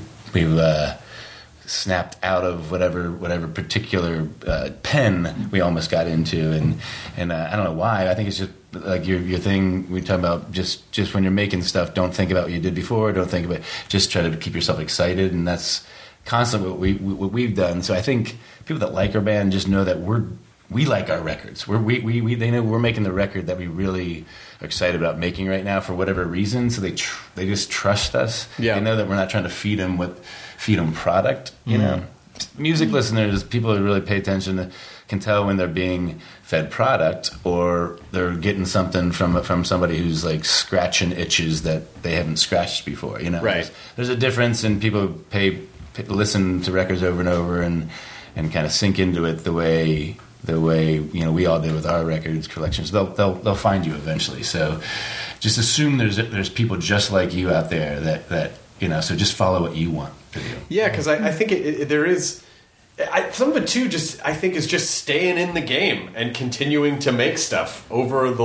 snapped out of whatever particular pen we almost got into, and I don't know why. I think it's just like your thing. We talk about just when you're making stuff, don't think about what you did before. Don't think about. Just try to keep yourself excited, and that's constantly what we've done. So I think people that like our band just know that we like our records. They know we're making the record that we really are excited about making right now for whatever reason. So they just trust us. Yeah. They know that we're not trying to feed them product. You know, music listeners, people who really pay attention can tell when they're being fed product or they're getting something from somebody who's like scratching itches that they haven't scratched before. Right. There's a difference in people who listen to records over and over and kind of sink into it the way we all did with our records collections. They'll find you eventually. So just assume there's people just like you out there that so just follow what you want to do. Yeah, because I think there is some of it too. Just I think is just staying in the game and continuing to make stuff over a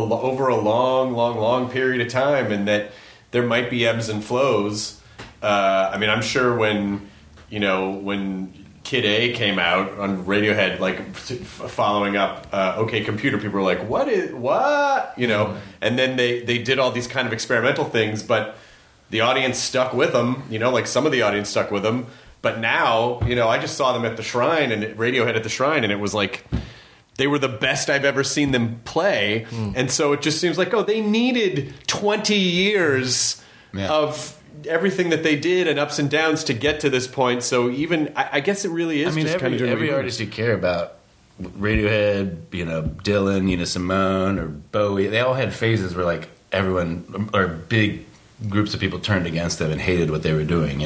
long period of time, and that there might be ebbs and flows. I mean, I'm sure when Kid A came out on Radiohead, like following up OK Computer, people were like, what? And then they did all these kind of experimental things, but the audience stuck with them, like some of the audience stuck with them. But now, I just saw them at the Shrine and Radiohead at the Shrine, and it was like they were the best I've ever seen them play. And so it just seems like, they needed 20 years of everything that they did and ups and downs to get to this point. So even I guess it really is. Every artist you care about, Radiohead, Dylan, Simone or Bowie, they all had phases where like everyone or big groups of people turned against them and hated what they were doing,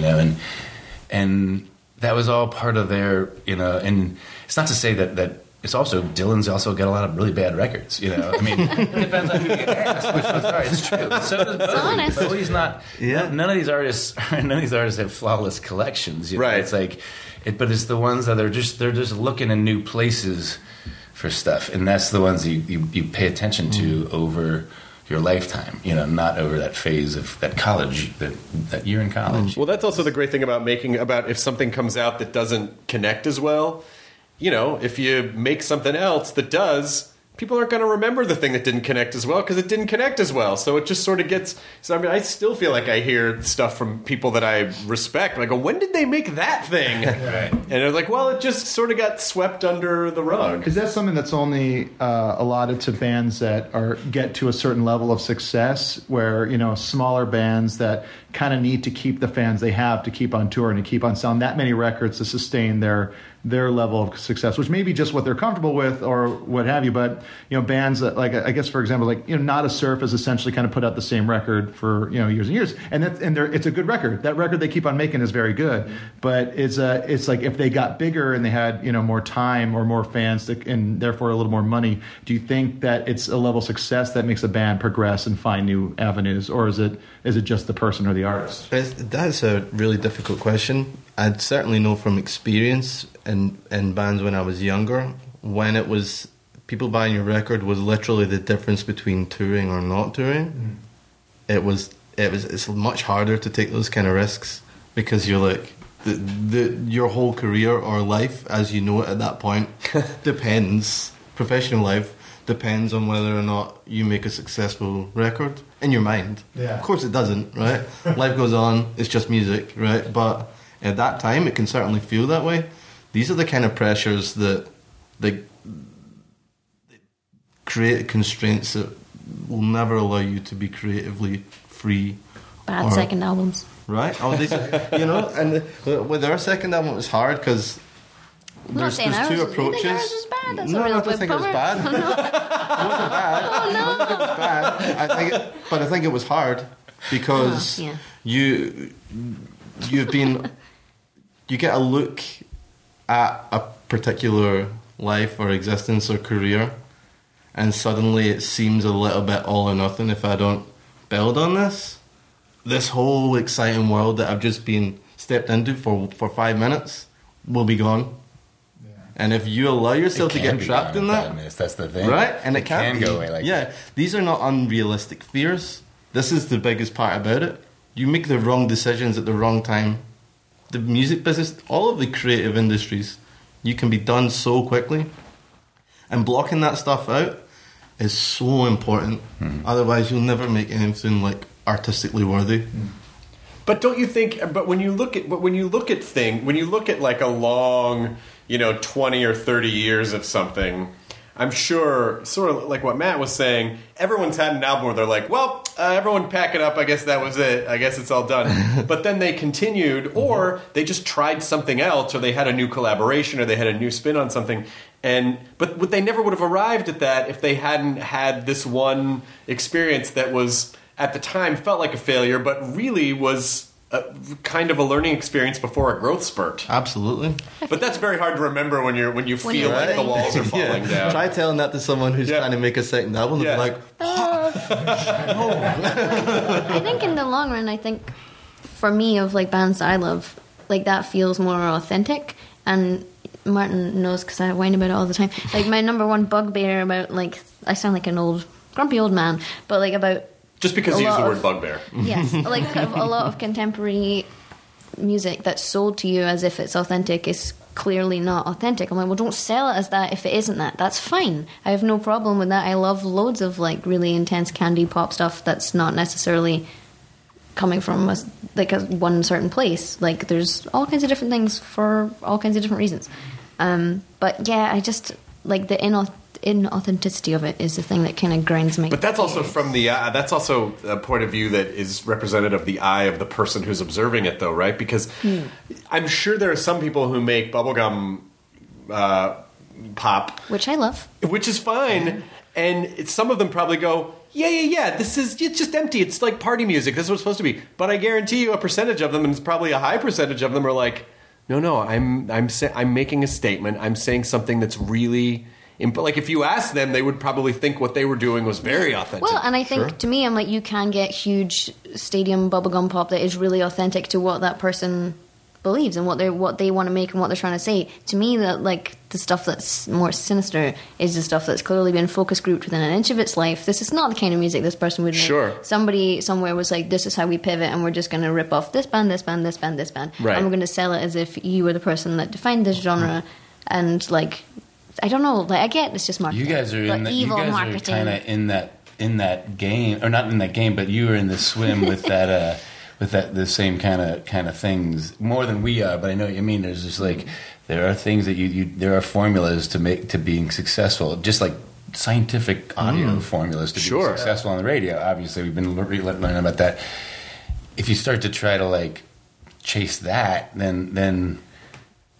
and that was all part of their, and it's not to say that it's also Dylan's also got a lot of really bad records, I mean, it depends on who you ask. Which one's right. It's true. So does Bowie. Bowie's not. Yeah. None of these artists have flawless collections. Right. It's like, but it's the ones that they're just looking in new places for stuff, and that's the ones you pay attention to over your lifetime, not over that phase of that college, that year in college. Well, that's also the great thing about about if something comes out that doesn't connect as well. If you make something else that does, people aren't going to remember the thing that didn't connect as well because it didn't connect as well. So it just sort of gets. So I mean, I still feel like I hear stuff from people that I respect. Like, when did they make that thing? Right. And they're like, well, it just sort of got swept under the rug. Because that's something that's only allotted to bands that get to a certain level of success, where smaller bands that kind of need to keep the fans they have to keep on touring and keep on selling that many records to sustain their their level of success, which may be just what they're comfortable with or what have you. But, bands that, like, I guess, for example, like, Nada Surf has essentially kind of put out the same record for, years and years. And it's a good record. That record they keep on making is very good. But it's like if they got bigger and they had, more time or more fans and therefore a little more money, do you think that it's a level of success that makes a band progress and find new avenues? Or is it just the person or the artist? That's a really difficult question. I'd certainly know from experience in bands when I was younger, when it was people buying your record was literally the difference between touring or not touring. It's much harder to take those kind of risks because you're like your whole career or life as you know it at that point depends, professional life depends on whether or not you make a successful record in your mind. Of course it doesn't, right? Life goes on, it's just music, right? But at that time it can certainly feel that way. These are the kind of pressures that create constraints that will never allow you to be creatively free. Bad second albums. Right? Oh, and with our second album it was hard because there's two approaches. You think ours was bad? That's No, a real I don't think it was bad. It wasn't bad. Oh, no. I don't think it was bad. I think it was hard because you get a look at a particular life or existence or career, and suddenly it seems a little bit all or nothing if I don't build on this whole exciting world that I've just been stepped into for 5 minutes will be gone. And if you allow yourself to get trapped in that, that's the thing, right? And it can go away like that. These are not unrealistic fears. This is the biggest part about it. You make the wrong decisions at the wrong time. The music business, all of the creative industries, you can be done so quickly, and blocking that stuff out is so important. Otherwise, you'll never make anything like artistically worthy. But don't you think? But when you look at like a long, 20 or 30 years of something, I'm sure, sort of like what Matt was saying, everyone's had an album where they're like, well, everyone pack it up, I guess that was it, I guess it's all done. But then they continued, or they just tried something else, or they had a new collaboration, or they had a new spin on something. But they never would have arrived at that if they hadn't had this one experience that was, at the time, felt like a failure, but really was kind of a learning experience before a growth spurt. Absolutely. But that's very hard to remember when you feel like the walls are falling down. Try telling that to someone who's trying to make a second album. They'll be like, I think in the long run, for me, of like bands that I love, like that feels more authentic. And Martin knows because I whine about it all the time. Like my number one bugbear about, like, I sound like an old grumpy old man, but like about just because you use the word bugbear. Yes, like kind of a lot of contemporary music that's sold to you as if it's authentic is clearly not authentic. I'm like, well, don't sell it as that if it isn't that. That's fine. I have no problem with that. I love loads of like really intense candy pop stuff that's not necessarily coming from one certain place. Like there's all kinds of different things for all kinds of different reasons. But yeah, I just like the inauthenticity of it is the thing that kind of grinds my. But that's also from the that's also a point of view that is representative of the eye of the person who's observing it, though, right? Because I'm sure there are some people who make bubblegum pop, which I love, which is fine, and some of them probably go, yeah, it's just empty. It's like party music. This is what it's supposed to be. But I guarantee you, a percentage of them, and it's probably a high percentage of them, are like, no, I'm making a statement. I'm saying something that's really. Like if you ask them, they would probably think what they were doing was very authentic. Well, and I think to me, I'm like, you can get huge stadium bubblegum pop that is really authentic to what that person believes and what they want to make and what they're trying to say. To me, that like the stuff that's more sinister is the stuff that's clearly been focus grouped within an inch of its life. This is not the kind of music this person would make. Sure. Somebody somewhere was like, this is how we pivot, and we're just going to rip off this band, this band, this band, this band, right. And we're going to sell it as if you were the person that defined this genre, and like. I don't know. Like I get it's just marketing. You guys are in you guys marketing. Are kind of in that game, or not in that game, but you were in the swim with that the same kind of things more than we are. But I know what you mean. There's just like there are things that there are formulas to being successful, just like scientific audio formulas to be successful on the radio. Obviously, we've been learning about that. If you start to try to like chase that, then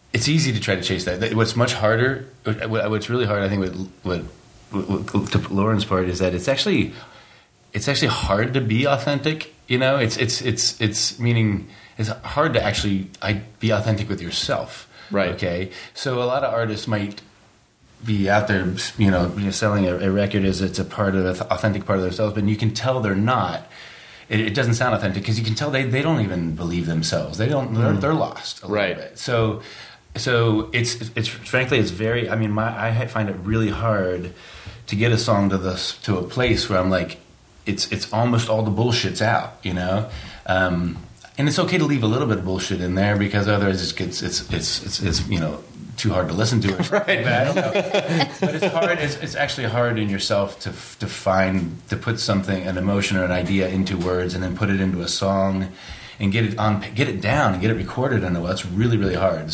it's easy to try to chase that. What's much harder, what's really hard, I think, what to Lauren's part is that it's actually hard to be authentic. You know, it's meaning it's hard to actually be authentic with yourself. Right. Okay. So a lot of artists might be out there, selling a record as it's a part of an authentic part of themselves, but you can tell they're not. It doesn't sound authentic because you can tell they don't even believe themselves. They don't. They're lost. A little bit. So it's frankly it's very. I mean, I find it really hard to get a song to a place where I'm like, it's almost all the bullshit's out, you know. And it's okay to leave a little bit of bullshit in there because otherwise it's too hard to listen to. Right. I don't know. But it's hard. It's actually hard in yourself to put something, an emotion or an idea into words and then put it into a song and get it down and get it recorded. And that's really, really hard.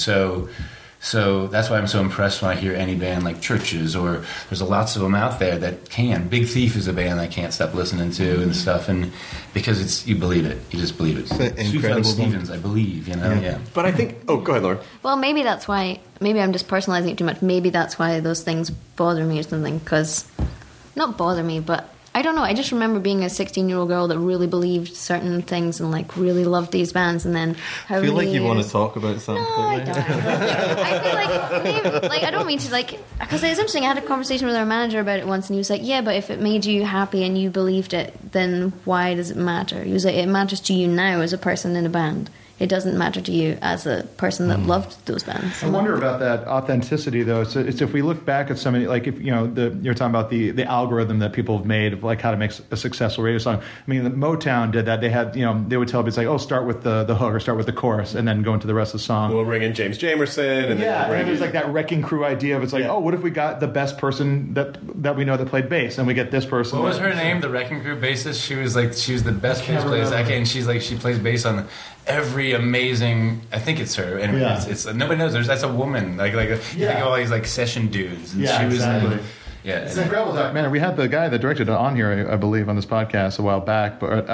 So that's why I'm so impressed when I hear any band like Churches, or there's lots of them out there that can. Big Thief is a band I can't stop listening to and stuff, and because you believe it, you just believe it. Incredible. Stevens, I believe, yeah. But I think. Oh, go ahead, Lauren. Well, maybe that's why. Maybe I'm just personalizing it too much. Maybe that's why those things bother me or something. Because not bother me, but I don't know. I just remember being a 16-year-old girl that really believed certain things and like really loved these bands, and then I feel like you want to talk about something. No, I don't. I feel like I don't mean to, like, because it's interesting. I had a conversation with our manager about it once, and he was like, "Yeah, but if it made you happy and you believed it, then why does it matter?" He was like, "It matters to you now as a person in a band. It doesn't matter to you as a person that loved those bands." I wonder about that authenticity, though. So it's if we look back at so many, like if you're talking about the algorithm that people have made of like how to make a successful radio song. I mean, the Motown did that. They had, they would tell people, it's like, oh, start with the hook or start with the chorus and then go into the rest of the song. We'll bring in James Jamerson, and and there's like that Wrecking Crew idea of it's like, oh, what if we got the best person that we know that played bass, and we get this person. What was her name? The Wrecking Crew bassist. She was the best bass player. And she plays bass on every amazing. I think it's her. Anyway, it's nobody knows. That's a woman. Like you think of all these like session dudes. And she was exactly. It's an incredible documentary. We had the guy that directed it on here, I believe, on this podcast a while back. But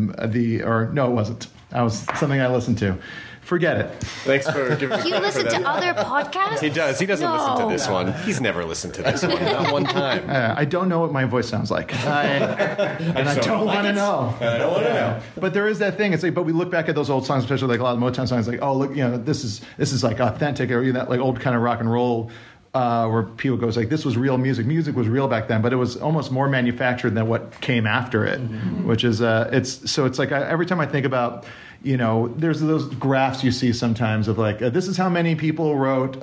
no, it wasn't. That was something I listened to. Forget it. Thanks for giving me You listen to other podcasts? He does. He doesn't listen to this one. He's never listened to this one. Not one time. I don't know what my voice sounds like. I don't want to know. I don't want to know. But there is that thing. It's like, but we look back at those old songs, especially like a lot of Motown songs, like, oh, look, this is like authentic, or that like old kind of rock and roll. Where people goes like, this was real music. Music was real back then, but it was almost more manufactured than what came after it, which is it's like every time I think about, there's those graphs you see sometimes of like, this is how many people wrote,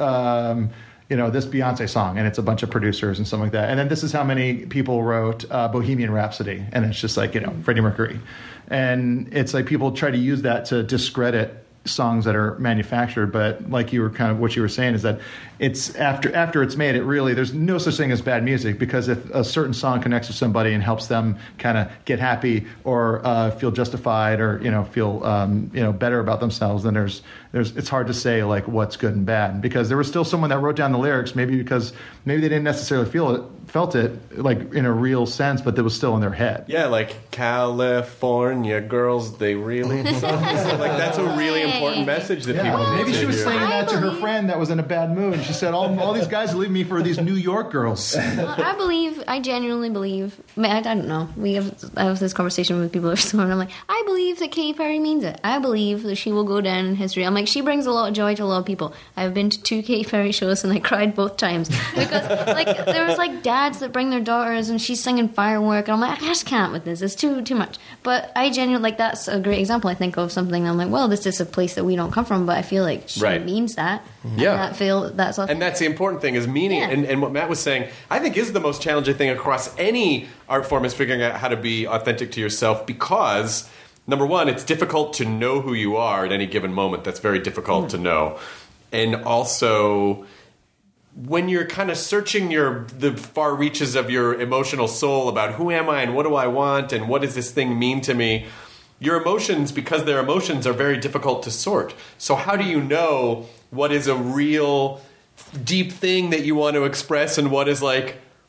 this Beyonce song, and it's a bunch of producers and stuff like that. And then this is how many people wrote Bohemian Rhapsody, and it's just like, Freddie Mercury. And it's like people try to use that to discredit songs that are manufactured, but like you were kind of what you were saying is that it's after it's made, it really, there's no such thing as bad music, because if a certain song connects with somebody and helps them kind of get happy or feel justified or feel better about themselves, then there's it's hard to say like what's good and bad, because there was still someone that wrote down the lyrics, maybe they didn't necessarily felt it like in a real sense, but it was still in their head. Yeah, like California girls, they really like that's a really important message that people need. Maybe to she was hear. saying that to her friend that was in a bad mood, and she said, all these guys leave me for these New York girls. Well, I genuinely believe, I don't know, I have this conversation with people and I'm like, I believe that Katy Perry means it. I believe that she will go down in history. I'm like, she brings a lot of joy to a lot of people. I've been to 2 Katy Perry shows and I cried both times, because like there was like dads that bring their daughters and she's singing Firework, and I'm like, I just can't with this, it's too much. But I genuinely, like, that's a great example I think of something I'm like, well, this is a place that we don't come from, but I feel like she means that. Yeah. That's and that's the important thing, is meaning. Yeah. And what Matt was saying, I think, is the most challenging thing across any art form, is figuring out how to be authentic to yourself, because number one, it's difficult to know who you are at any given moment. That's very difficult to know. And also, when you're kind of searching the far reaches of your emotional soul about who am I and what do I want and what does this thing mean to me, your emotions, because they're emotions, are very difficult to sort. So how do you know what is a real deep thing that you want to express and what is like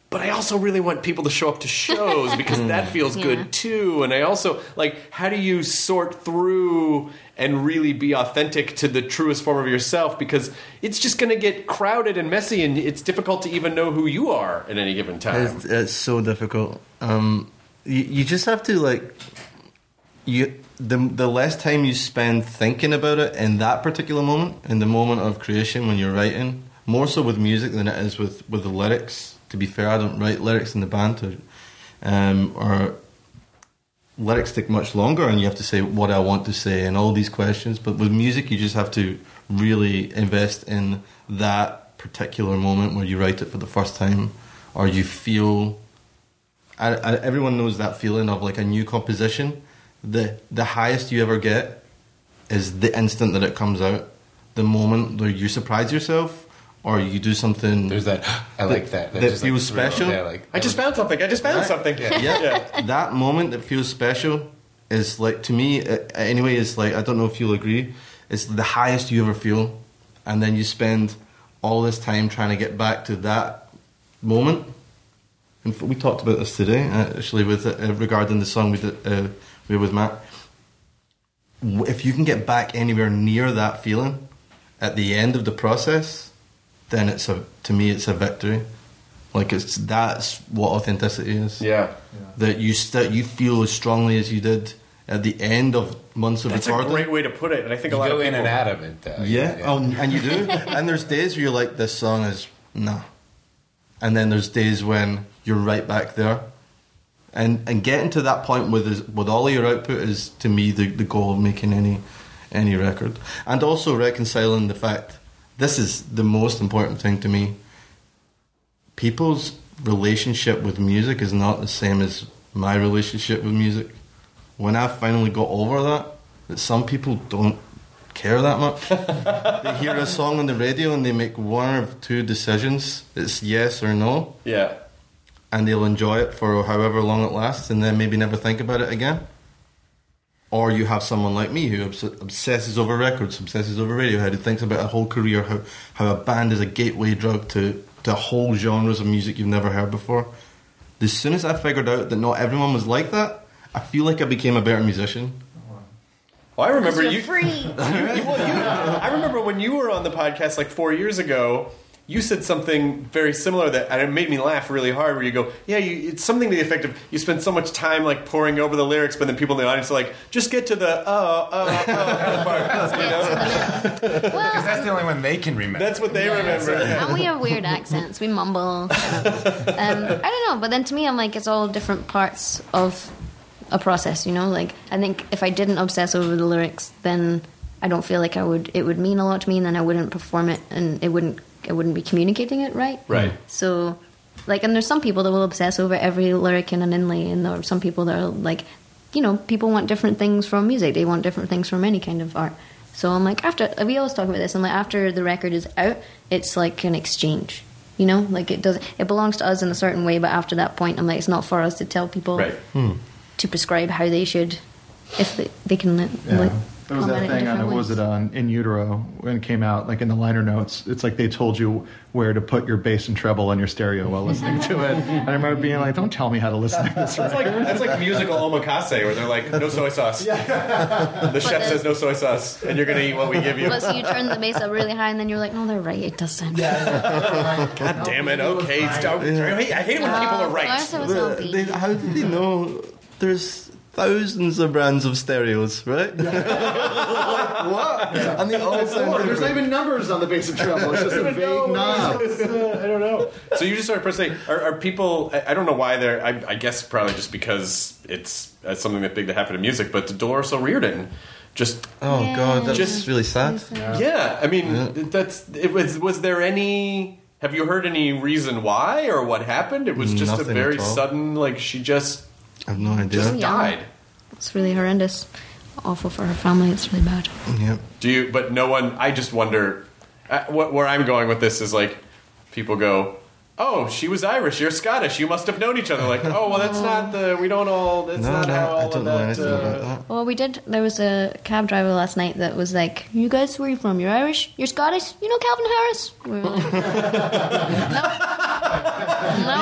but I also really want people to show up to shows because that feels good too. And I also, like, how do you sort through and really be authentic to the truest form of yourself? Because it's just going to get crowded and messy, and it's difficult to even know who you are at any given time. It's so difficult. You just have to, like, the less time you spend thinking about it in that particular moment, in the moment of creation when you're writing, more so with music than it is with the lyrics. To be fair, I don't write lyrics in the band, or lyrics take much longer, and you have to say what I want to say and all these questions. But with music, you just have to really invest in that particular moment where you write it for the first time, or you feel. Everyone knows that feeling of like a new composition. The highest you ever get is the instant that it comes out, the moment where you surprise yourself. Or you do something. There's that. I like that. That feels special. Yeah, like, I just found something. Yeah. That moment that feels special is like, to me anyway. Is like, I don't know if you'll agree. It's the highest you ever feel, and then you spend all this time trying to get back to that moment. And we talked about this today, actually, with regarding the song we did with Matt. If you can get back anywhere near that feeling at the end of the process, then to me it's a victory. Like, that's what authenticity is. Yeah. That you feel as strongly as you did at the end of months of recording. That's a great way to put it, and I think a lot of people go in and out of it, though. Yeah. And you do. And there's days where you're like, this song is nah, and then there's days when you're right back there. And getting to that point with all of your output is, to me, the goal of making any record, and also reconciling the fact. This is the most important thing to me. People's relationship with music is not the same as my relationship with music. When I finally got over that some people don't care that much. They hear a song on the radio and they make one or two decisions. It's yes or no. Yeah. And they'll enjoy it for however long it lasts and then maybe never think about it again. Or you have someone like me who obsesses over records, obsesses over Radiohead, who thinks about a whole career, how a band is a gateway drug to whole genres of music you've never heard before. As soon as I figured out that not everyone was like that, I feel like I became a better musician. Well, I remember you're free. I remember when you were on the podcast like 4 years ago. You said something very similar and it made me laugh really hard. Where you go, yeah, it's something to the effect of you spend so much time like poring over the lyrics, but then people in the audience are like, just get to the part. You know? Because that's the only one they can remember. That's what they remember. And we have weird accents. We mumble. I don't know, but then to me, I'm like, it's all different parts of a process. You know, like I think if I didn't obsess over the lyrics, then I don't feel like it would mean a lot to me, and then I wouldn't perform it, and I wouldn't be communicating it right. Right. So, like, and there's some people that will obsess over every lyric in an inlay, and there are some people that are like, you know, people want different things from music. They want different things from any kind of art. So I'm like, we always talk about this. I'm like, after the record is out, it's like an exchange. You know, like it belongs to us in a certain way, but after that point, I'm like, it's not for us to tell people to prescribe how they should, if they can like. There was that thing on, was it on In Utero when it came out, like in the liner notes, it's like they told you where to put your bass and treble on your stereo while listening to it. And I remember being like, don't tell me how to listen to this record. That's like musical omakase where they're like, no soy sauce. The chef says no soy sauce, and you're going to eat what we give you. But so you turn the bass up really high, and then you're like, no, they're right, it does sound good. God damn it, okay. I hate it when people are right. How did they know there's thousands of brands of stereos, right? What? And they all sound there's not even numbers on the bass and treble. It's just a vague knob. I don't know. So you just started pressing. Are people? I don't know why they're. I guess probably just because it's something that big that happened in music. But Dolores O'Riordan just. Oh God, that's just really sad. Yeah, I mean that's. It was there any? Have you heard any reason why or what happened? It was just Nothing a very sudden. Like she just. I have no idea. Just died. It's really horrendous. Awful for her family. It's really bad. Yeah. But no one. I just wonder. Where I'm going with this is like, people go, "Oh, she was Irish. You're Scottish. You must have known each other." Like, oh, well, that's not the. We don't all. That's not how all I don't know anything about that. Well, we did. There was a cab driver last night that was like, "You guys, where are you from? You're Irish. You're Scottish. You know Calvin Harris." We were like, no.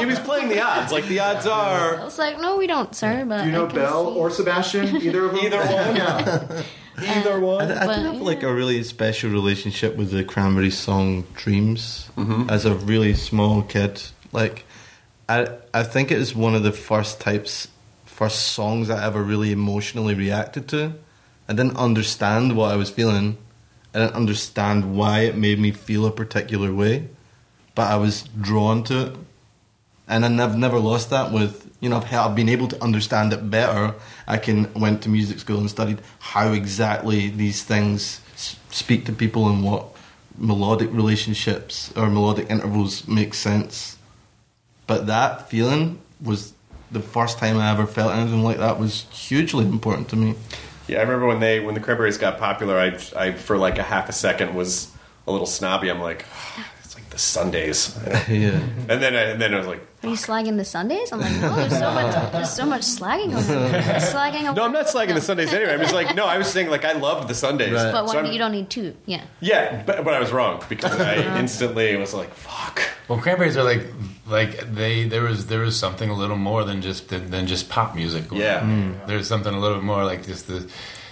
he was playing the odds. Like, the odds are... I was like, no, we don't, sir. But Do you know I can Belle see. or Sebastian? Either of them? Either one. Yeah. Either one. I did have like a really special relationship with the Cranberries song "Dreams" as a really small kid. Like, I think it is one of the first songs I ever really emotionally reacted to. I didn't understand what I was feeling. I didn't understand why it made me feel a particular way, but I was drawn to it. And I've never lost that with, I've been able to understand it better. I went to music school and studied how exactly these things speak to people and what melodic relationships or melodic intervals make sense. But that feeling was the first time I ever felt anything like that was hugely important to me. Yeah, I remember when the Cranberries got popular, I for like a half a second was a little snobby. I'm like, it's like the Sundays. Yeah. And then I was like, Are you slagging the Sundays? I'm like, no, there's so much slagging over. no, I'm not slagging the Sundays anyway. I'm just like, no, I was saying like I loved the Sundays. Right. But So you don't need two. Yeah. Yeah, but I was wrong because I instantly was like, fuck. Well, Cranberries are like there was something a little more than just pop music. Yeah. There's something a little bit more like just the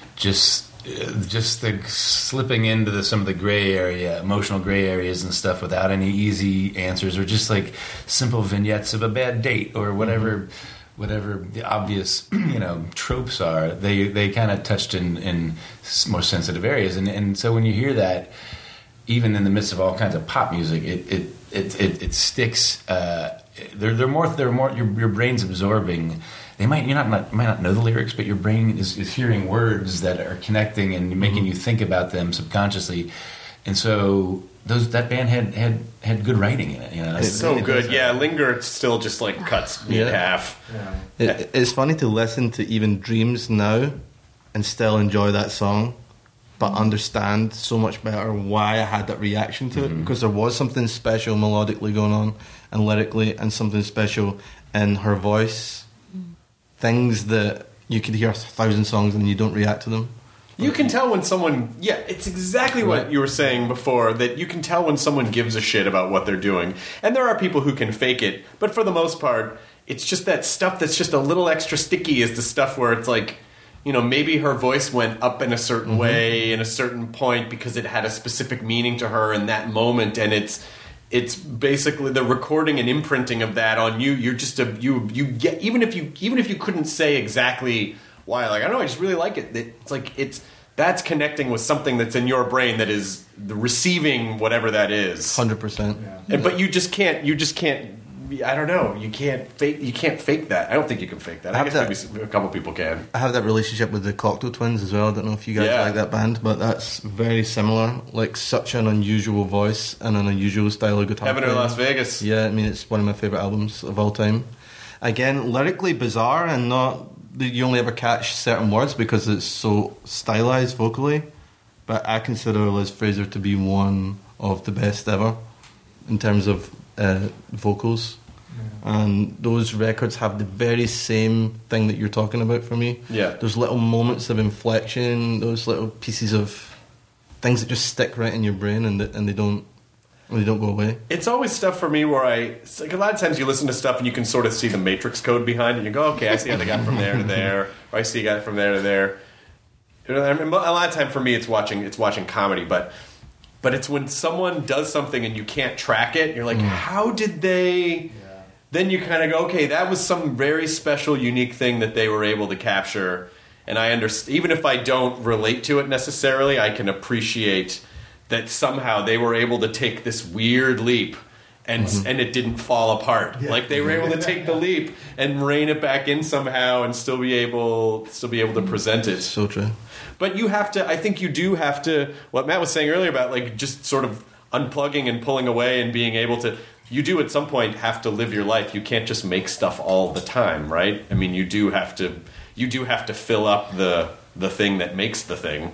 slipping into some of the gray area, emotional gray areas and stuff without any easy answers, or just like simple vignettes of a bad date or whatever the obvious tropes are. They kind of touched in more sensitive areas, and so when you hear that, even in the midst of all kinds of pop music, it sticks. They're more. Your brain's absorbing. You might not know the lyrics, but your brain is hearing words that are connecting and making you think about them subconsciously. And so that band had good writing in it. It's so good. Yeah, Linger still just like cuts me in half. Yeah. It's funny to listen to even Dreams now and still enjoy that song, but understand so much better why I had that reaction to it, because there was something special melodically going on and lyrically, and something special in her voice. Things that you could hear 1,000 songs and you don't react to them. You can tell when someone... Yeah, it's exactly what you were saying before, that you can tell when someone gives a shit about what they're doing. And there are people who can fake it, but for the most part, it's just that stuff that's just a little extra sticky is the stuff where it's like, maybe her voice went up in a certain way in a certain point because it had a specific meaning to her in that moment, and it's basically the recording and imprinting of that on you. You're just you get even if you couldn't say exactly why. Like, I don't know, I just really like it. It's like that's connecting with something that's in your brain that is the receiving whatever that is. 100%. But you just can't. I don't know. You can't fake that. I don't think you can fake that. I guess maybe a couple people can. I have that relationship with the Cocteau Twins as well. I don't know if you guys like that band, but that's very similar. Like, such an unusual voice and an unusual style of guitar Heaven or playing. Las Vegas. Yeah, I mean, it's one of my favourite albums of all time. Again, lyrically bizarre, and not you only ever catch certain words because it's so stylized vocally. But I consider Liz Fraser to be one of the best ever in terms of vocals. And those records have the very same thing that you're talking about for me. Yeah. Those little moments of inflection, those little pieces of things that just stick right in your brain and they don't go away. It's always stuff for me where it's like a lot of times you listen to stuff and you can sort of see the matrix code behind it. You go, okay, I see how they got from there to there, or I see you got from there to there. A lot of time for me, it's watching comedy, but it's when someone does something and you can't track it. You're like, how did they? Yeah. Then you kind of go, okay, that was some very special, unique thing that they were able to capture. And I understand, even if I don't relate to it necessarily, I can appreciate that somehow they were able to take this weird leap and it didn't fall apart. Yeah. Like, they were able to take the leap and rein it back in somehow and still be able to present it. So true. But you have to, I think you do have to, what Matt was saying earlier about like just sort of unplugging and pulling away and being able to, you do at some point have to live your life. You can't just make stuff all the time, right? I mean, you do have to fill up the thing that makes the thing.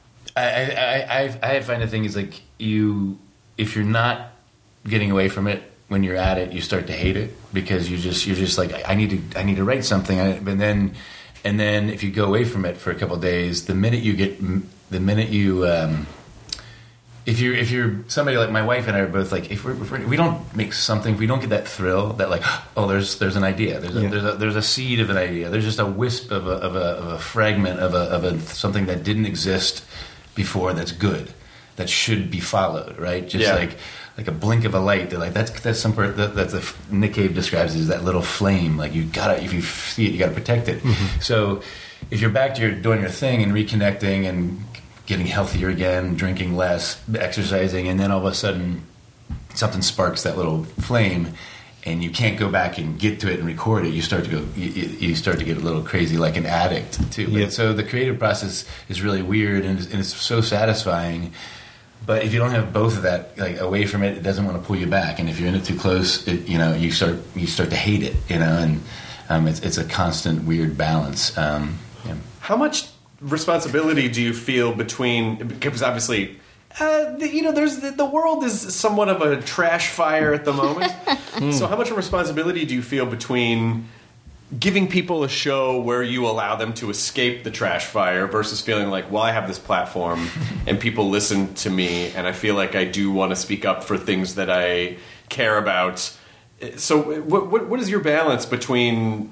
I find the thing is like if you're not getting away from it when you're at it, you start to hate it because you're just like, I need to write something, and then if you go away from it for a couple of days, the minute you if you're somebody like my wife and I are both like, if we don't make something, if we don't get that thrill, that like, oh, there's an idea, there's a seed of an idea, there's just a wisp of a fragment of something that didn't exist before, that's good, that should be followed, right? Just like a blink of a light. They're like, that's some part that Nick Cave describes as that little flame. Like, if you see it, you gotta protect it. Mm-hmm. So if you're back to doing your thing and reconnecting and getting healthier again, drinking less, exercising, and then all of a sudden something sparks that little flame, and you can't go back and get to it and record it. You start to get a little crazy, like an addict too. Yeah. So the creative process is really weird, and it's so satisfying. But if you don't have both of that, like, away from it, it doesn't want to pull you back. And if you're in it too close, you start to hate it. And it's a constant weird balance. How much responsibility do you feel because obviously, the world is somewhat of a trash fire at the moment. So how much responsibility do you feel between giving people a show where you allow them to escape the trash fire versus feeling like, well, I have this platform and people listen to me and I feel like I do want to speak up for things that I care about. So what is your balance between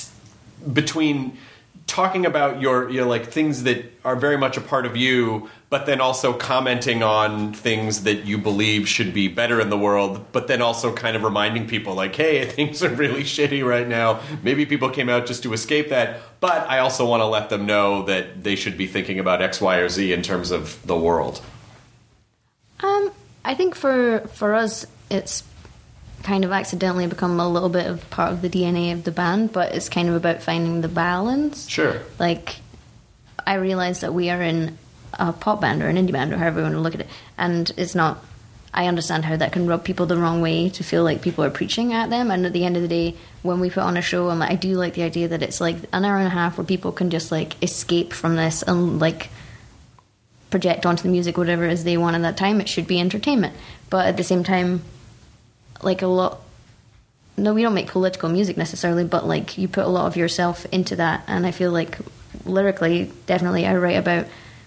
talking about your like things that are very much a part of you, but then also commenting on things that you believe should be better in the world, but then also kind of reminding people like, hey, things are really shitty right now. Maybe people came out just to escape that, but I also want to let them know that they should be thinking about X, Y, or Z in terms of the world. I think for us, it's kind of accidentally become a little bit of part of the DNA of the band, but it's kind of about finding the balance. Sure. Like, I realize that we are in a pop band or an indie band or however you want to look at it, and it's not, I understand how that can rub people the wrong way to feel like people are preaching at them, and at the end of the day, when we put on a show, I do like the idea that it's like an hour and a half where people can just like escape from this and like project onto the music whatever it is they want at that time. It should be entertainment, but at the same time, like no, we don't make political music necessarily, but like you put a lot of yourself into that, and I feel like lyrically, definitely I write about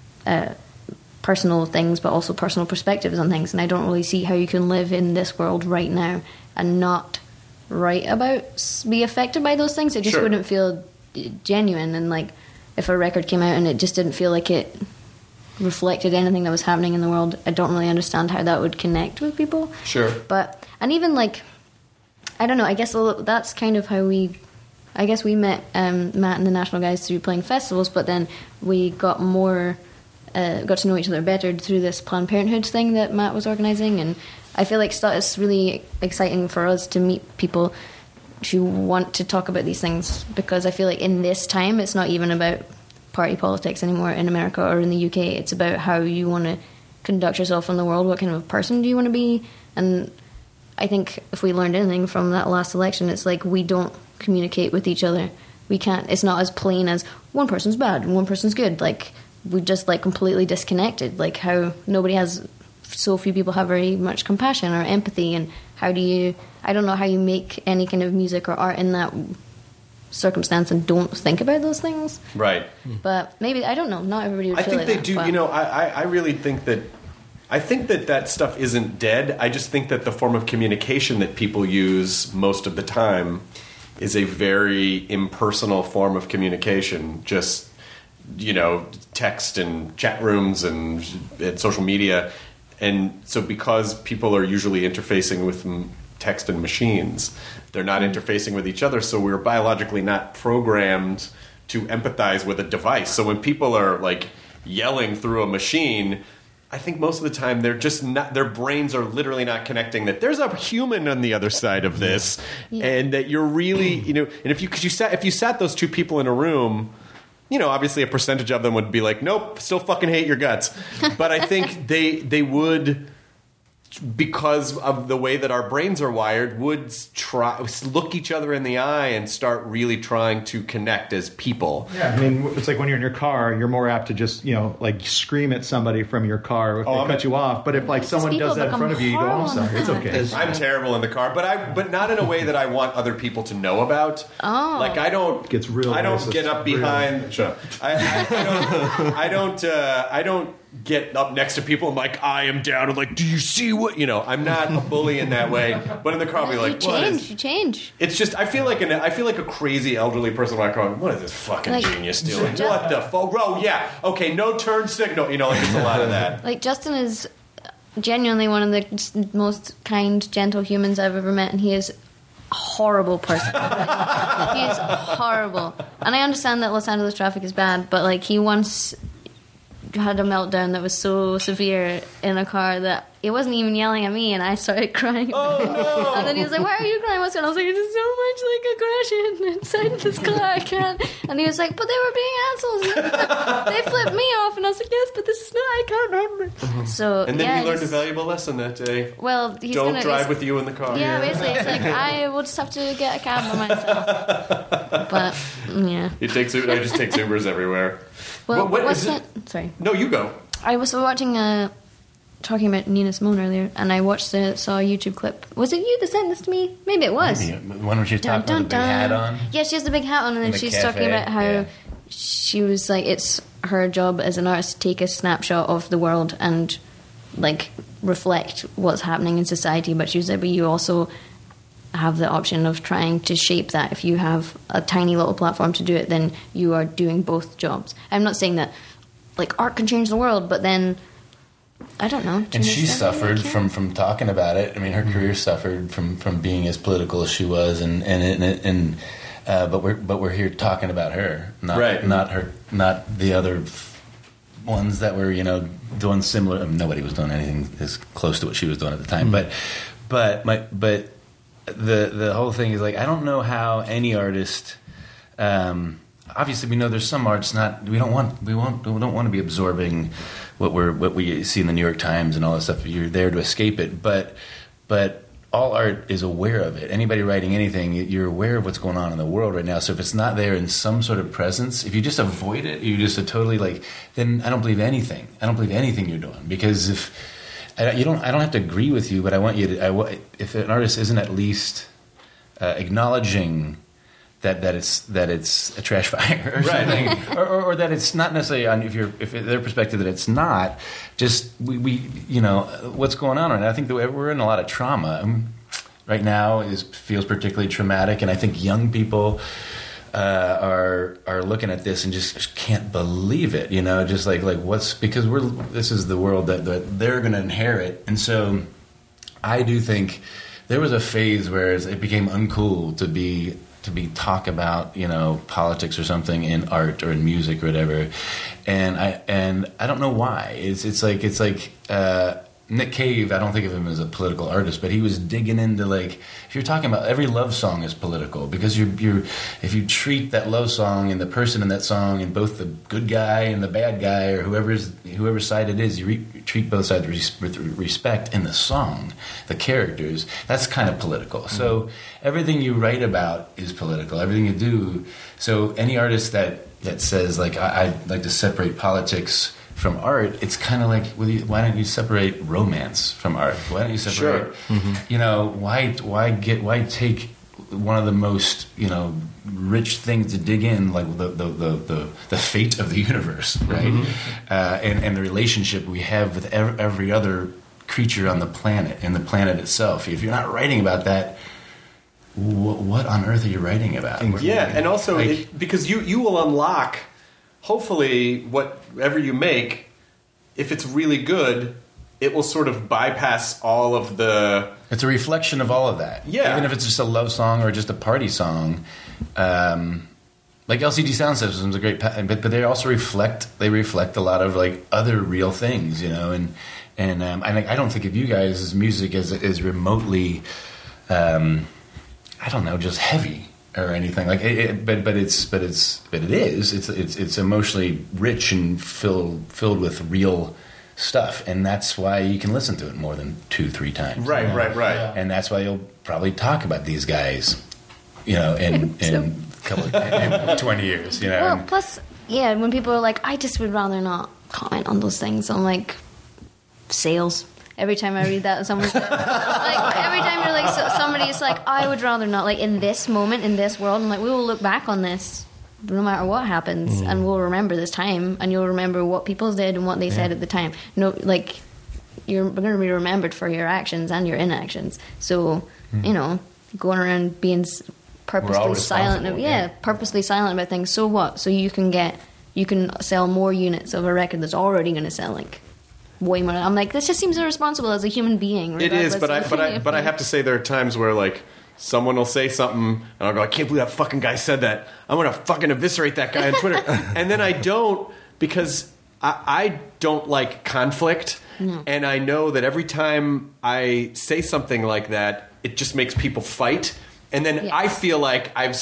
personal things, but also personal perspectives on things, and I don't really see how you can live in this world right now and not write about, be affected by those things. It just wouldn't feel genuine, and like if a record came out and it just didn't feel like it reflected anything that was happening in the world, I don't really understand how that would connect with people. Sure. But, and even like, I don't know, I guess that's kind of how we met Matt and the National guys through playing festivals, but then we got to know each other better through this Planned Parenthood thing that Matt was organising, and I feel like it's really exciting for us to meet people who want to talk about these things, because I feel like in this time it's not even about party politics anymore in America or in the UK. It's about how you want to conduct yourself in the world, what kind of a person do you want to be. And I think if we learned anything from that last election, it's like we don't communicate with each other. We can't, it's not as plain as one person's bad and one person's good. Like, we just like completely disconnected, like how so few people have very much compassion or empathy, and I don't know how you make any kind of music or art in that circumstance and don't think about those things. Right. But maybe, I don't know, not everybody would feel I think they do. I really think that stuff isn't dead. I just think that the form of communication that people use most of the time is a very impersonal form of communication. Just, text and chat rooms and social media. And so because people are usually interfacing with text and machines, they're not interfacing with each other, so we're biologically not programmed to empathize with a device. So when people are like yelling through a machine, I think most of the time they're just not, their brains are literally not connecting that there's a human on the other side of this, and that you're really, and if you sat those two people in a room, obviously a percentage of them would be like, nope, still fucking hate your guts. But I think they would, because of the way that our brains are wired, would look each other in the eye and start really trying to connect as people. Yeah, I mean, it's like when you're in your car, you're more apt to just, like scream at somebody from your car if they cut you off. But if like someone does that in front of you, you go, I'm sorry, it's okay. I'm terrible in the car, but not in a way that I want other people to know about. Oh. Like I don't get up behind. Shut up. I don't get up next to people and like, I am down and like, do you see what, I'm not a bully in that way, but in the car I'll be like, you change. It's just, I feel like a crazy elderly person when I call, what is this fucking genius doing? What the fuck? Bro, yeah, okay, no turn signal, like it's a lot of that. Like Justin is genuinely one of the most kind, gentle humans I've ever met, and he is a horrible person. He is horrible. And I understand that Los Angeles traffic is bad, but like he once had a meltdown that was so severe in a car that he wasn't even yelling at me, and I started crying. Oh no! And then he was like, "Why are you crying? What's going on?" I was like, "There's so much like aggression inside this car. I can't." And he was like, "But they were being assholes. They flipped me off." And I was like, "Yes, but this is not. I can't remember." So and then you learned a valuable lesson that day. Well, don't drive with you in the car. Yeah, basically, it's like I will just have to get a cab by myself. But yeah, I just take Ubers everywhere. Well, what's that? Sorry. No, you go. I was watching talking about Nina Simone earlier, and I saw a YouTube clip. Was it you that sent this to me? Maybe it was. Maybe. One where she's talking about the big hat on. Yeah, she has the big hat on, and then she's talking about how she was like, it's her job as an artist to take a snapshot of the world and like reflect what's happening in society. But she was like, but you also have the option of trying to shape that. If you have a tiny little platform to do it, then you are doing both jobs. I'm not saying that like art can change the world, but then I don't know. And she suffered from talking about it. I mean, her career suffered from being as political as she was, but we're here talking about her, not the other ones that were doing similar. Nobody was doing anything as close to what she was doing at the time, but the whole thing is like, I don't know how any artist. Obviously, we know there's some arts we don't want to be absorbing what we see in the New York Times and all that stuff. You're there to escape it, but all art is aware of it. Anybody writing anything, you're aware of what's going on in the world right now. So if it's not there in some sort of presence, if you just avoid it, you just totally like. Then I don't believe anything. I don't believe anything you're doing, because if I don't have to agree with you, but I want you to. If an artist isn't at least acknowledging that it's a trash fire or something, or that it's not necessarily on if their perspective that it's not. Just we what's going on right now. I think that we're in a lot of trauma right now. Feels particularly traumatic, and I think young people are looking at this and just can't believe it. Just like what's, because this is the world that they're going to inherit, and so I do think there was a phase where it became uncool to be talk about politics or something in art or in music or whatever, and I don't know why. It's like Nick Cave. I don't think of him as a political artist, but he was digging into like, if you're talking about every love song is political, because if you treat that love song and the person in that song and both the good guy and the bad guy or whoever's side it is, you treat both sides with respect in the song, the characters. That's kind of political. Mm-hmm. So everything you write about is political. Everything you do. So any artist that says like I'd like to separate politics from art, it's kind of like, why don't you separate romance from art? Why don't you separate? Sure. Mm-hmm. Why take one of the most rich things to dig in, like the fate of the universe, right? Mm-hmm. And the relationship we have with every other creature on the planet and the planet itself. If you're not writing about that, what on earth are you writing about? Yeah, and also because you will unlock. Hopefully, whatever you make, if it's really good, it will sort of bypass all of the... It's a reflection of all of that. Yeah. Even if it's just a love song or just a party song. Like LCD Sound System's a great... But they also reflect a lot of like other real things, and I don't think of you guys' music as remotely, I don't know, just heavy or anything like it, but it is. It's emotionally rich and filled with real stuff, and that's why you can listen to it more than 2-3 times. Right. And that's why you'll probably talk about these guys, in a couple in 20 years. Well, plus, when people are like, I just would rather not comment on those things. I'm like, sales. Every time I read that, someone's like, every time you're like, somebody's like, I would rather not, like, in this moment, in this world, I'm like, we will look back on this no matter what happens, and we'll remember this time, and you'll remember what people did and what they said at the time. No, like, you're going to be remembered for your actions and your inactions. So, you know, going around being purposely silent, purposely silent about things. So what? So you can sell more units of a record that's already going to sell like way more. I'm like, this just seems irresponsible as a human being. It is, but I have to say there are times where like someone will say something and I'll go, I can't believe that fucking guy said that. I'm gonna fucking eviscerate that guy on Twitter. And then I don't, because I don't like conflict. No. And I know that every time I say something like that, it just makes people fight. And then I feel like I've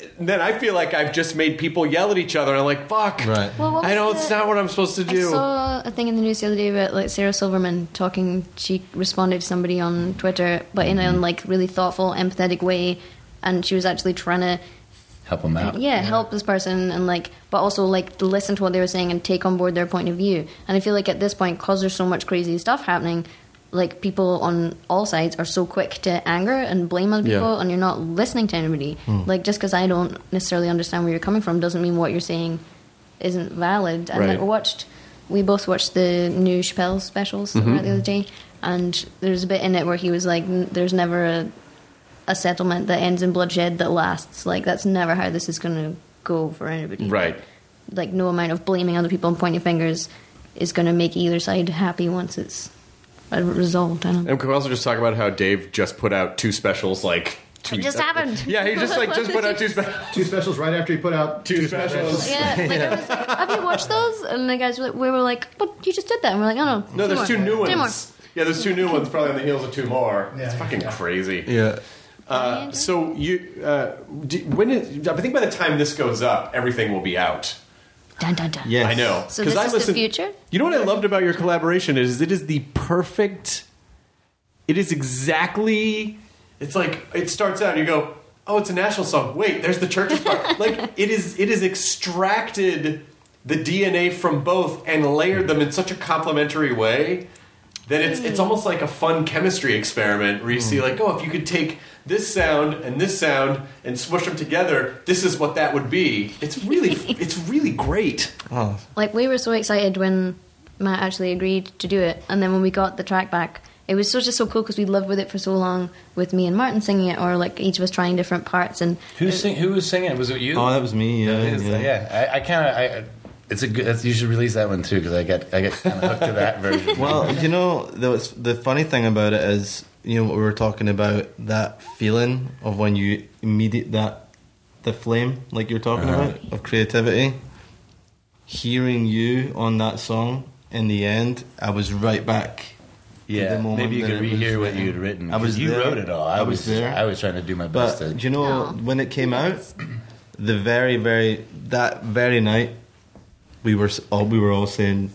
just made people yell at each other. And I'm like, fuck. Right. Well, I know it's not what I'm supposed to do. I saw a thing in the news the other day about like Sarah Silverman talking. She responded to somebody on Twitter, but in a like really thoughtful, empathetic way. And she was actually trying to help them out. Yeah, help this person and like, but also like to listen to what they were saying and take on board their point of view. And I feel like at this point, because there's so much crazy stuff happening, like people on all sides are so quick to anger and blame other people, and you're not listening to anybody. Like just because I don't necessarily understand where you're coming from doesn't mean what you're saying isn't valid. And like we both watched the new Chappelle specials the other day, and there's a bit in it where he was like, "There's never a settlement that ends in bloodshed that lasts. Like that's never how this is going to go for anybody. Right? Like no amount of blaming other people and pointing fingers is going to make either side happy once it's resolved." I don't know. And we can also just talk about how Dave just put out 2 specials like. It just happened. Yeah, he just put out 2 specials. 2 specials right after he put out 2 specials. Yeah, like have you watched those? And the guys were like, we were like, but you just did that. And we're like, oh no. No, there's 2 new ones. 2 more. Yeah, there's 2 new ones probably on the heels of 2 more. Yeah, it's fucking crazy. Yeah. So you, I think by the time this goes up, everything will be out. Dun, dun, dun. Yes. I know. So this is the future? You know what I loved about your collaboration is it is the perfect. It is exactly. It's like it starts out. You go, oh, it's a national song. Wait, there's the church's part. Like it is extracted the DNA from both and layered them in such a complementary way that it's almost like a fun chemistry experiment where you see like, oh, if you could take this sound and smush them together, this is what that would be. It's really great. Oh. Like we were so excited when Matt actually agreed to do it, and then when we got the track back, it was just so cool because we lived with it for so long, with me and Martin singing it, or like each of us trying different parts. And who was singing it? Was it you? Oh, that was me. I kind of. It's a good. You should release that one too because I get kind of hooked to that version. Well, you know, the funny thing about it is, you know, what we were talking about, that feeling of when you the flame, like you're talking about, of creativity. Hearing you on that song in the end, I was right back. Yeah, maybe you could rehear what you had written. You wrote it all. I was there. I was trying to do my best. But you know, when it came out, that very night. We were all saying,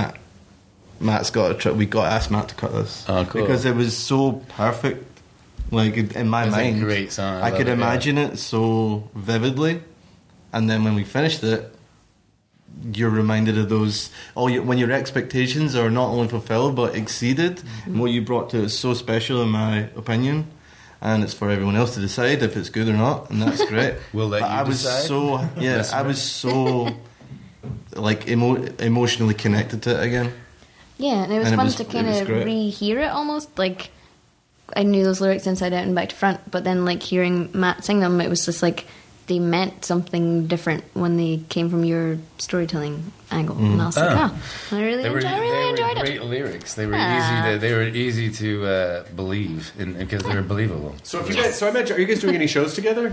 Matt's got a trip. We got to ask Matt to cut this. Oh, cool. Because it was so perfect. Like in my mind, a great song. I could imagine it so vividly. And then when we finished it, you're reminded of those. When your expectations are not only fulfilled but exceeded. Mm-hmm. What you brought to it is so special, in my opinion. And it's for everyone else to decide if it's good or not, and that's great. We'll let you decide. I was so. Like emotionally connected to it again. Yeah, and it was fun to kind of rehear it almost. Like I knew those lyrics inside out and back to front, but then like hearing Matt sing them, it was just like they meant something different when they came from your storytelling angle. And I was like, I really enjoyed it. Great lyrics. They were easy to believe because they were believable. So if you guys, are you guys doing any shows together?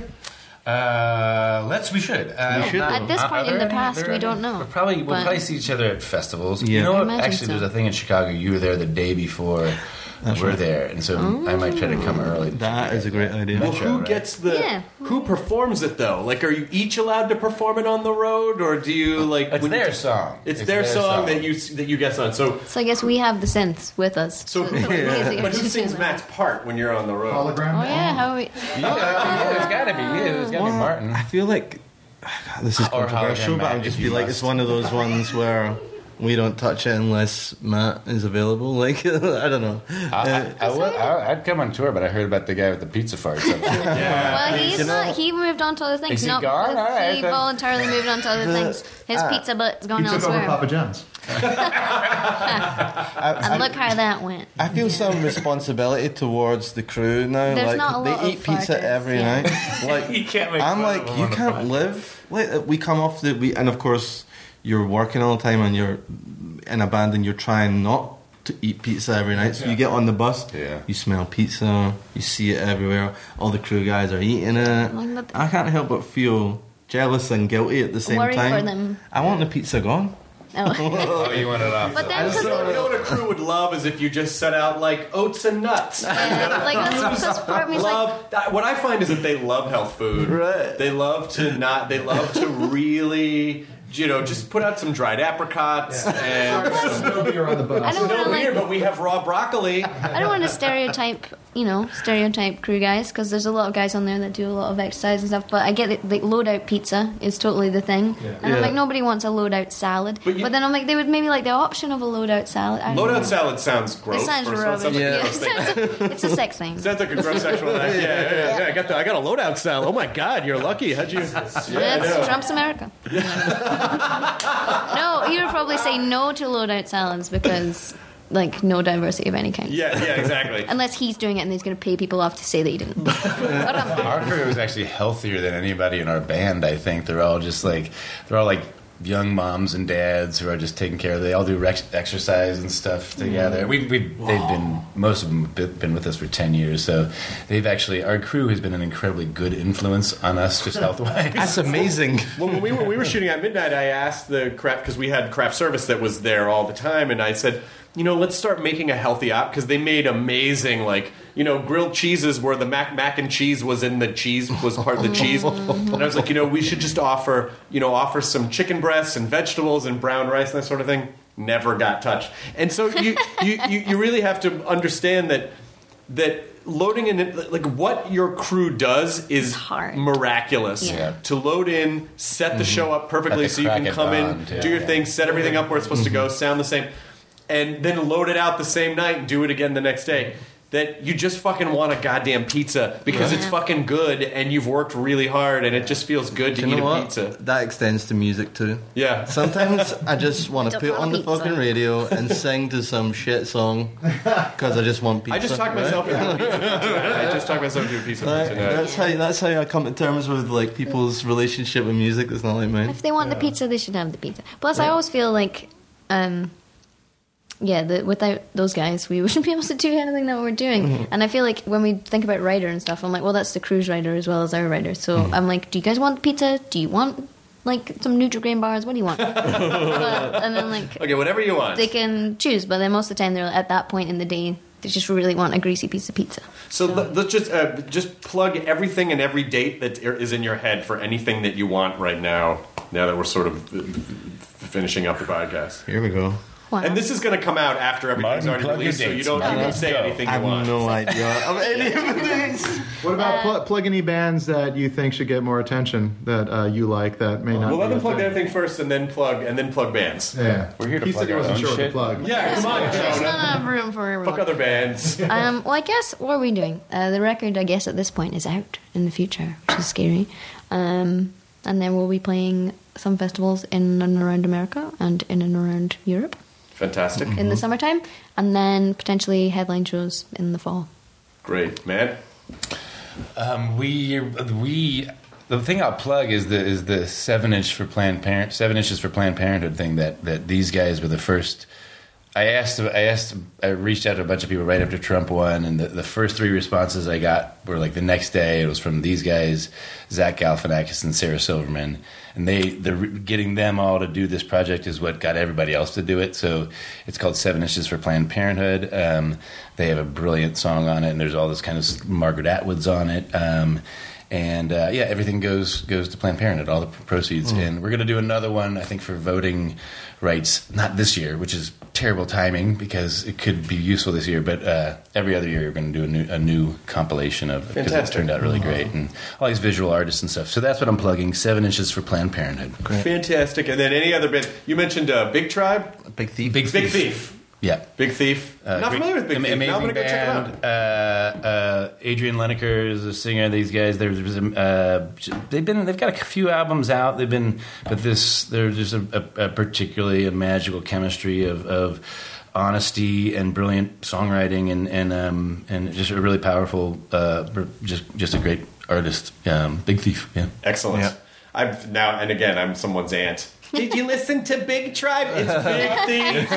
We should. At this point in the past, we don't know. We'll probably see each other at festivals. Yeah. You know what? Actually, there's a thing in Chicago. You were there the day before we're there, and so I might try to come early. That is a great idea. Well, who performs it though? Like, are you each allowed to perform it on the road, or do you like? It's their song. It's their song that you guess on. So I guess we have the synths with us. But who sings Matt's part when you're on the road? Hologram. Oh yeah, how we? It's got to be you. It's got to be Martin. I feel like this is controversial, but I'll just be like, it's one of those ones where we don't touch it unless Matt is available. Like, I don't know. I'd come on tour, but I heard about the guy with the pizza farts. Well, he's not. He moved on to other things. Is he not gone? because All right, he then. voluntarily moved on to other things. His pizza butt's gone He took over elsewhere. Papa John's. And look how that went. I feel some responsibility towards the crew now. There's like not a lot they of eat pizza farters, every yeah. night. Like You can't make I'm fun like, of them you on the can't pod. live. Like we come off and of course you're working all the time and you're in a band and you're trying not to eat pizza every night. So you get on the bus, you smell pizza, you see it everywhere. All the crew guys are eating it. I can't help but feel jealous and guilty at the same Worry time. for them. I want the pizza gone. Oh, you want it off. But then, You know what a crew would love is if you just set out like oats and nuts. like that's part of me's like, What I find is that they love health food. Right. They love to really, just put out some dried apricots and No beer on the bus. I don't want no to beer, like. but we have raw broccoli. I don't want to stereotype crew guys, because there's a lot of guys on there that do a lot of exercise and stuff. But I get that load out pizza is totally the thing, and I'm like, nobody wants a load out salad. But then I'm like, they would maybe like the option of a load out salad. I don't Load know. out salad sounds gross. It sounds First of all, rubbish. it sounds like a gross thing. It's a sex thing. Sounds like a gross sexual act. Yeah. I got a load out salad. Oh my God, you're lucky. How'd you? That's Trump's America. No, you would probably say no to load out salads because, like, no diversity of any kind. Yeah, exactly. Unless he's doing it and he's going to pay people off to say that he didn't. Our crew is actually healthier than anybody in our band. I think they're all young moms and dads who are just taking care of. They all do exercise and stuff together. Most of them have been with us for 10 years, so our crew has been an incredibly good influence on us, just health wise. That's amazing. Well, when we were shooting at midnight, I asked the craft, because we had craft service that was there all the time, and I said, let's start making a healthy op, because they made amazing, grilled cheeses where the mac and cheese was in the cheese, was part of the cheese. And I was like, we should just offer some chicken breasts and vegetables and brown rice and that sort of thing. Never got touched. And so you really have to understand that loading in, like, what your crew does is hard. Miraculous. Yeah. To load in, set the show up perfectly so you can come in, do your thing, set everything up where it's supposed to go, sound the same, and then load it out the same night and do it again the next day. That you just fucking want a goddamn pizza because it's fucking good and you've worked really hard and it just feels good to eat a pizza. That extends to music too. Yeah. Sometimes I just want to put on the fucking radio and sing to some shit song because I just want pizza. I just talked myself into a pizza tonight. That's how I come to terms with like people's relationship with music. That's not like mine. If they want the pizza, they should have the pizza. Plus, I always feel like, without those guys, we wouldn't be able to do anything that we're doing. Mm-hmm. And I feel like when we think about rider and stuff, I'm like, well, that's the crew's rider as well as our rider. So I'm like, do you guys want the pizza? Do you want like some Nutri-Grain bars? What do you want? And then like, okay, whatever you want. They can choose, but then most of the time they're at that point in the day, they just really want a greasy piece of pizza. So let's just plug everything and every date that is in your head for anything that you want right now. Now that we're sort of finishing up the podcast, here we go. Wow. And this is going to come out after everything's already released, so you can say anything you want. I have no idea of any of these. What about plug any bands that you think should get more attention that you like that may not? Well, let be them plug thing? their thing first, and then plug bands. Yeah, We're here to he plug said he our wasn't own sure what shit. to plug. Yeah, come on, There's Jonah. not enough room for everyone. Fuck other bands. Well, I guess what are we doing? The record, I guess, at this point is out in the future, which is scary. And then we'll be playing some festivals in and around America and in and around Europe. Fantastic. In the summertime, and then potentially headline shows in the fall. Great, man. The thing I'll plug is the 7-inch for Planned Parenthood 7 inches for Planned Parenthood thing that these guys were the first. I reached out to a bunch of people right after Trump won, and the first 3 responses I got were like the next day. It was from these guys, Zach Galifianakis and Sarah Silverman, and they're getting them all to do this project is what got everybody else to do it. So it's called 7 Inches for Planned Parenthood. They have a brilliant song on it, and there's all this kind of Margaret Atwood's on it. Everything goes to Planned Parenthood, all the proceeds. And we're going to do another one, I think, for voting rights, not this year, which is terrible timing because it could be useful this year, but every other year we're going to do a new compilation of it because it turned out really great. And all these visual artists and stuff. So that's what I'm plugging, 7 Inches for Planned Parenthood. Great. Fantastic. And then any other band? You mentioned Big Tribe? Big Thief. Big Thief. Yeah. Big Thief. Not familiar with Big Thief. Amazing Now I'm going to go check it out. Adrian Lineker is a singer. These guys, they've got a few albums out. But there's just a particularly a magical chemistry of honesty and brilliant songwriting and just a really powerful, just a great artist. Big Thief. Yeah. Excellent. Yeah. I'm someone's aunt. Did you listen to Big Tribe? It's Big Thief.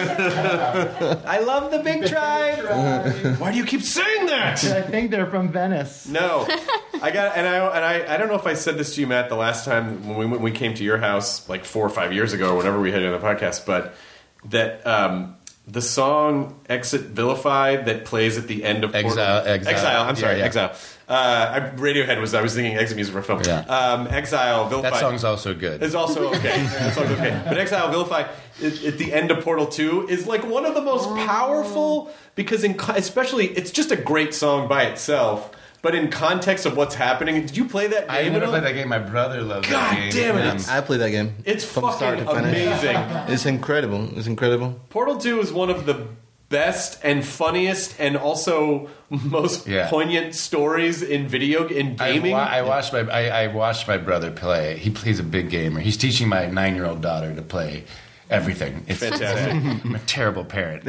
I love the Big Tribe. Why do you keep saying that? I think they're from Venice. No, I don't know if I said this to you, Matt, the last time when we came to your house like 4 or 5 years ago, or whenever we had you on the podcast, but that the song "Exit Vilified" that plays at the end of Exile. I'm sorry, Yeah. Exile. Radiohead was. I was thinking exit music for a film. Yeah. Exile Vilified. That song's also good. It's also okay. That song's okay. But Exile Vilified at the end of Portal 2 is like one of the most powerful because especially it's just a great song by itself. But in context of what's happening, did you play that game? I never played that game. My brother loves that game. God damn it! I played that game. It's from fucking start to finish. amazing. It's incredible. It's incredible. Portal 2 is one of the best and funniest and also most poignant stories in gaming. I watched my brother play. He's a big gamer. He's teaching my 9-year-old daughter to play everything. It's fantastic. I'm a terrible parent.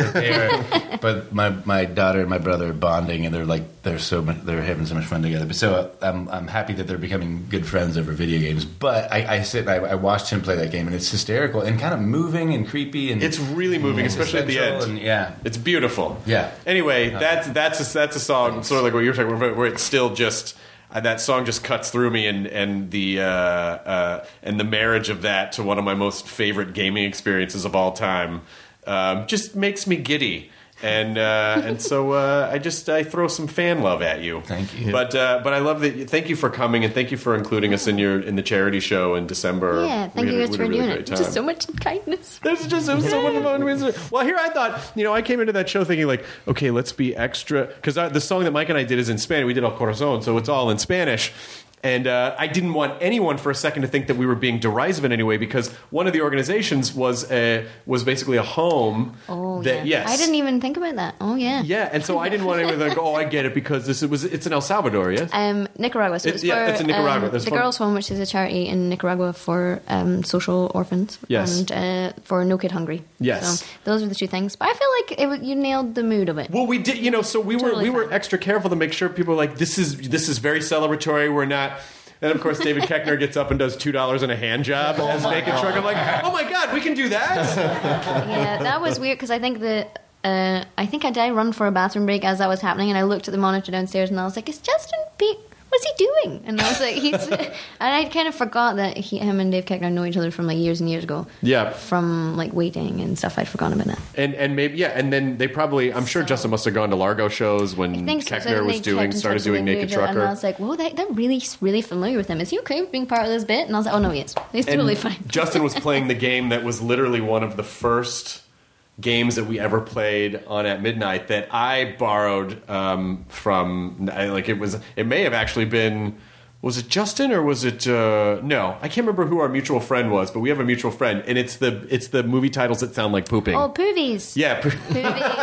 But my daughter and my brother are bonding, and they're having so much fun together. But so I'm happy that they're becoming good friends over video games. But I sit and I watched him play that game, and it's hysterical and kind of moving and creepy, and it's really moving, especially at the end. And, it's beautiful. Yeah. Anyway, that's a song sort of like what you were talking about, where it's still just. That song just cuts through me, and the marriage of that to one of my most favorite gaming experiences of all time just makes me giddy. And so I throw some fan love at you. Thank you. But I love that. Thank you for coming, and thank you for including us in the charity show in December. Yeah, thank you guys for doing it. Just so much kindness. There's so much fun. Well, here I thought, I came into that show thinking like, okay, let's be extra, because the song that Mike and I did is in Spanish. We did El Corazon, so it's all in Spanish. And I didn't want anyone for a second to think that we were being derisive in any way, because one of the organizations was basically a home. Oh, that, yeah. Yes. I didn't even think about that. Oh, yeah. Yeah, and so I didn't want anyone to go, oh, I get it, because it's in El Salvador, yes? Nicaragua. So it's in Nicaragua. The Girls' Home, which is a charity in Nicaragua for social orphans. Yes. And for No Kid Hungry. Yes. So those are the two things. But I feel like you nailed the mood of it. Well, we did, so we were extra careful to make sure people were like, this is very celebratory. We're not. And of course, David Koechner gets up and does $2 in a hand job as Naked Truck. I'm like, oh my god, we can do that. Yeah, that was weird because I think that I did run for a bathroom break as that was happening, and I looked at the monitor downstairs and I was like, "Is Justin Peake? What's he doing?" And I was like, and I kind of forgot that him and Dave Koechner know each other from like years and years ago. Yeah. From like waiting and stuff. I'd forgotten about that. And maybe and then they probably, I'm sure Justin must have gone to Largo shows when Koechner was started doing Naked Trucker. And I was like, whoa, they're really, really familiar with him. Is he okay with being part of this bit? And I was like, oh no, he is. He's totally fine. Justin was playing the game that was literally one of the first games that we ever played on At Midnight that I borrowed from. It may have actually been. Was it Justin or was it no? I can't remember who our mutual friend was, but we have a mutual friend, and it's the movie titles that sound like pooping. Oh, Poovies. Yeah, Poovies.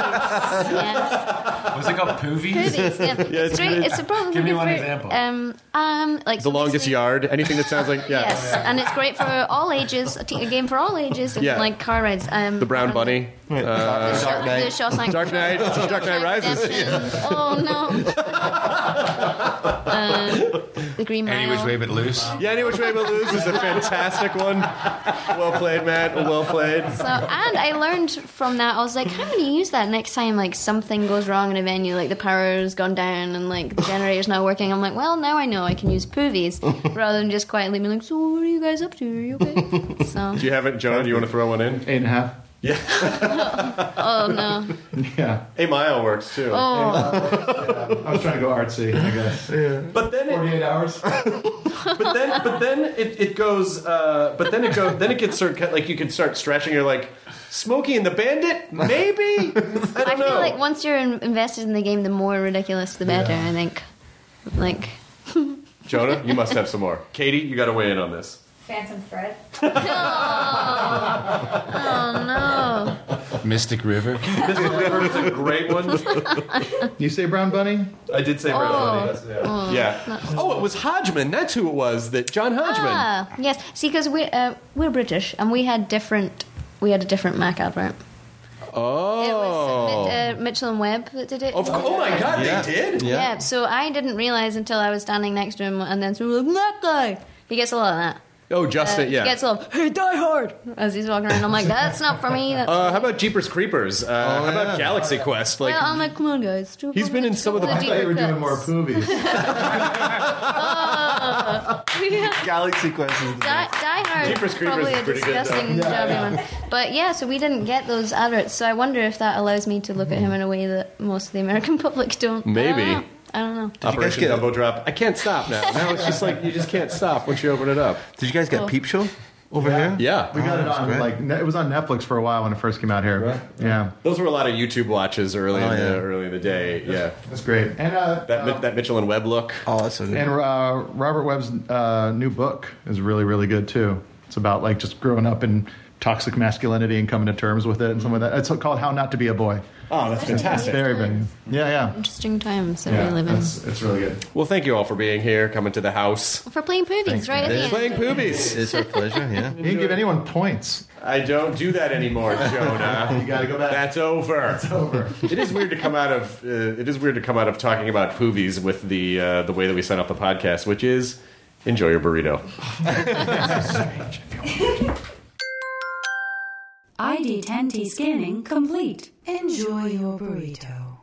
Yes. What's it called? Poovies? Poovies. Yeah, it's great. It's probably give me one example. Like The Longest Yard. Anything that sounds like yes, and it's great for all ages. A game for all ages. Yeah. Like car rides. The Brown Bunny. Dark Knight. The Shawshank. Dark Knight Rises. Oh no. The Green Mile. Any Which Way But Loose. Yeah, Any Which Way But Loose is a fantastic one. Well played, Matt. Well played. So, and I learned from that, I was like, I'm going to use that next time, like, something goes wrong in a venue, like the power's gone down and, like, the generator's not working. I'm like, well, now I know I can use Poovies rather than just quietly be like, so what are you guys up to? Are you okay? So. Do you have it, Jonah? Do you want to throw one in? 8.5. Yeah. Oh, no. Yeah. 8 Mile works, too. Oh. I was trying to go artsy, I guess. Yeah. But then 48 hours. but then it goes. But then it gets sort of like you can start stretching. You're like, Smokey and the Bandit, maybe. I feel like once you're invested in the game, the more ridiculous, the better. I think. Like. Jonah, you must have some more. Katie, you got to weigh in on this. Phantom Thread. Oh no. Mystic River. Mystic River is a great one. You say Brown Bunny? I did say Brown Bunny. Yeah. Oh, it was Hodgman. That's who it was. That John Hodgman. Ah, yes. See, because we're British, and we had a different Mac advert. Oh. It was Mitchell and Webb that did it. Oh my God, they did? Yeah. So I didn't realize until I was standing next to him, and then someone was like, that guy. He gets a lot of that. Oh, Justin, yeah. He gets a lot of, hey, Die Hard, as he's walking around. I'm like, that's not for me. That's how about Jeepers Creepers? How about Galaxy Quest? Well, I'm like, come on, guys. He's been in some of the... I thought you were doing more Poovies. Galaxy Quest is the Die Hard Jeepers is Creepers probably is a pretty good, disgusting jobby one. But yeah, so we didn't get those adverts. So I wonder if that allows me to look at him in a way that most of the American public don't. Maybe. I don't know. Operation Dumbo Drop. I can't stop now. Now it's just like you just can't stop once you open it up. Did you guys get Peep Show over here? Yeah. We got it on, it was on Netflix for a while when it first came out here. Right. Yeah. Those were a lot of YouTube watches early in the day. Yeah. That's great. And that Mitchell and Webb look. Oh, that's so good. And Robert Webb's new book is really, really good too. It's about like just growing up in toxic masculinity and coming to terms with it and some of that. It's called How Not to Be a Boy. Oh, that's fantastic. Very big. Yeah. Interesting times that we live in. It's really good. Well, thank you all for being here, coming to the house. For playing Poovies, right at the end. Playing Poovies. It's our pleasure, yeah. You didn't give anyone points. I don't do that anymore, Jonah. You got to go back. That's over. It's over. It is weird to come out of talking about Poovies with the way that we set up the podcast, which is enjoy your burrito. ID10T scanning complete. Enjoy your burrito.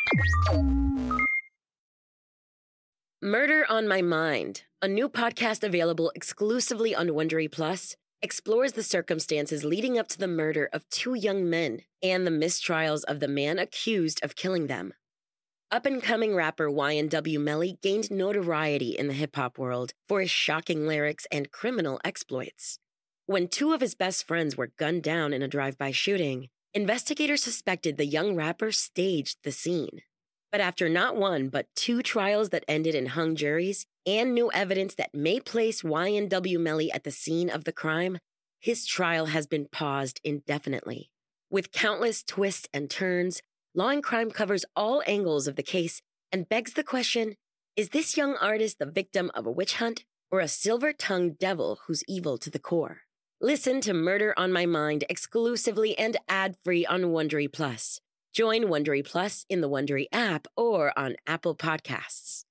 Murder on My Mind, a new podcast available exclusively on Wondery Plus, explores the circumstances leading up to the murder of two young men and the mistrials of the man accused of killing them. Up-and-coming rapper YNW Melly gained notoriety in the hip-hop world for his shocking lyrics and criminal exploits. When two of his best friends were gunned down in a drive-by shooting, investigators suspected the young rapper staged the scene. But after not one, but two trials that ended in hung juries and new evidence that may place YNW Melly at the scene of the crime, his trial has been paused indefinitely. With countless twists and turns, Law and Crime covers all angles of the case and begs the question, is this young artist the victim of a witch hunt or a silver-tongued devil who's evil to the core? Listen to Murder on My Mind exclusively and ad-free on Wondery Plus. Join Wondery Plus in the Wondery app or on Apple Podcasts.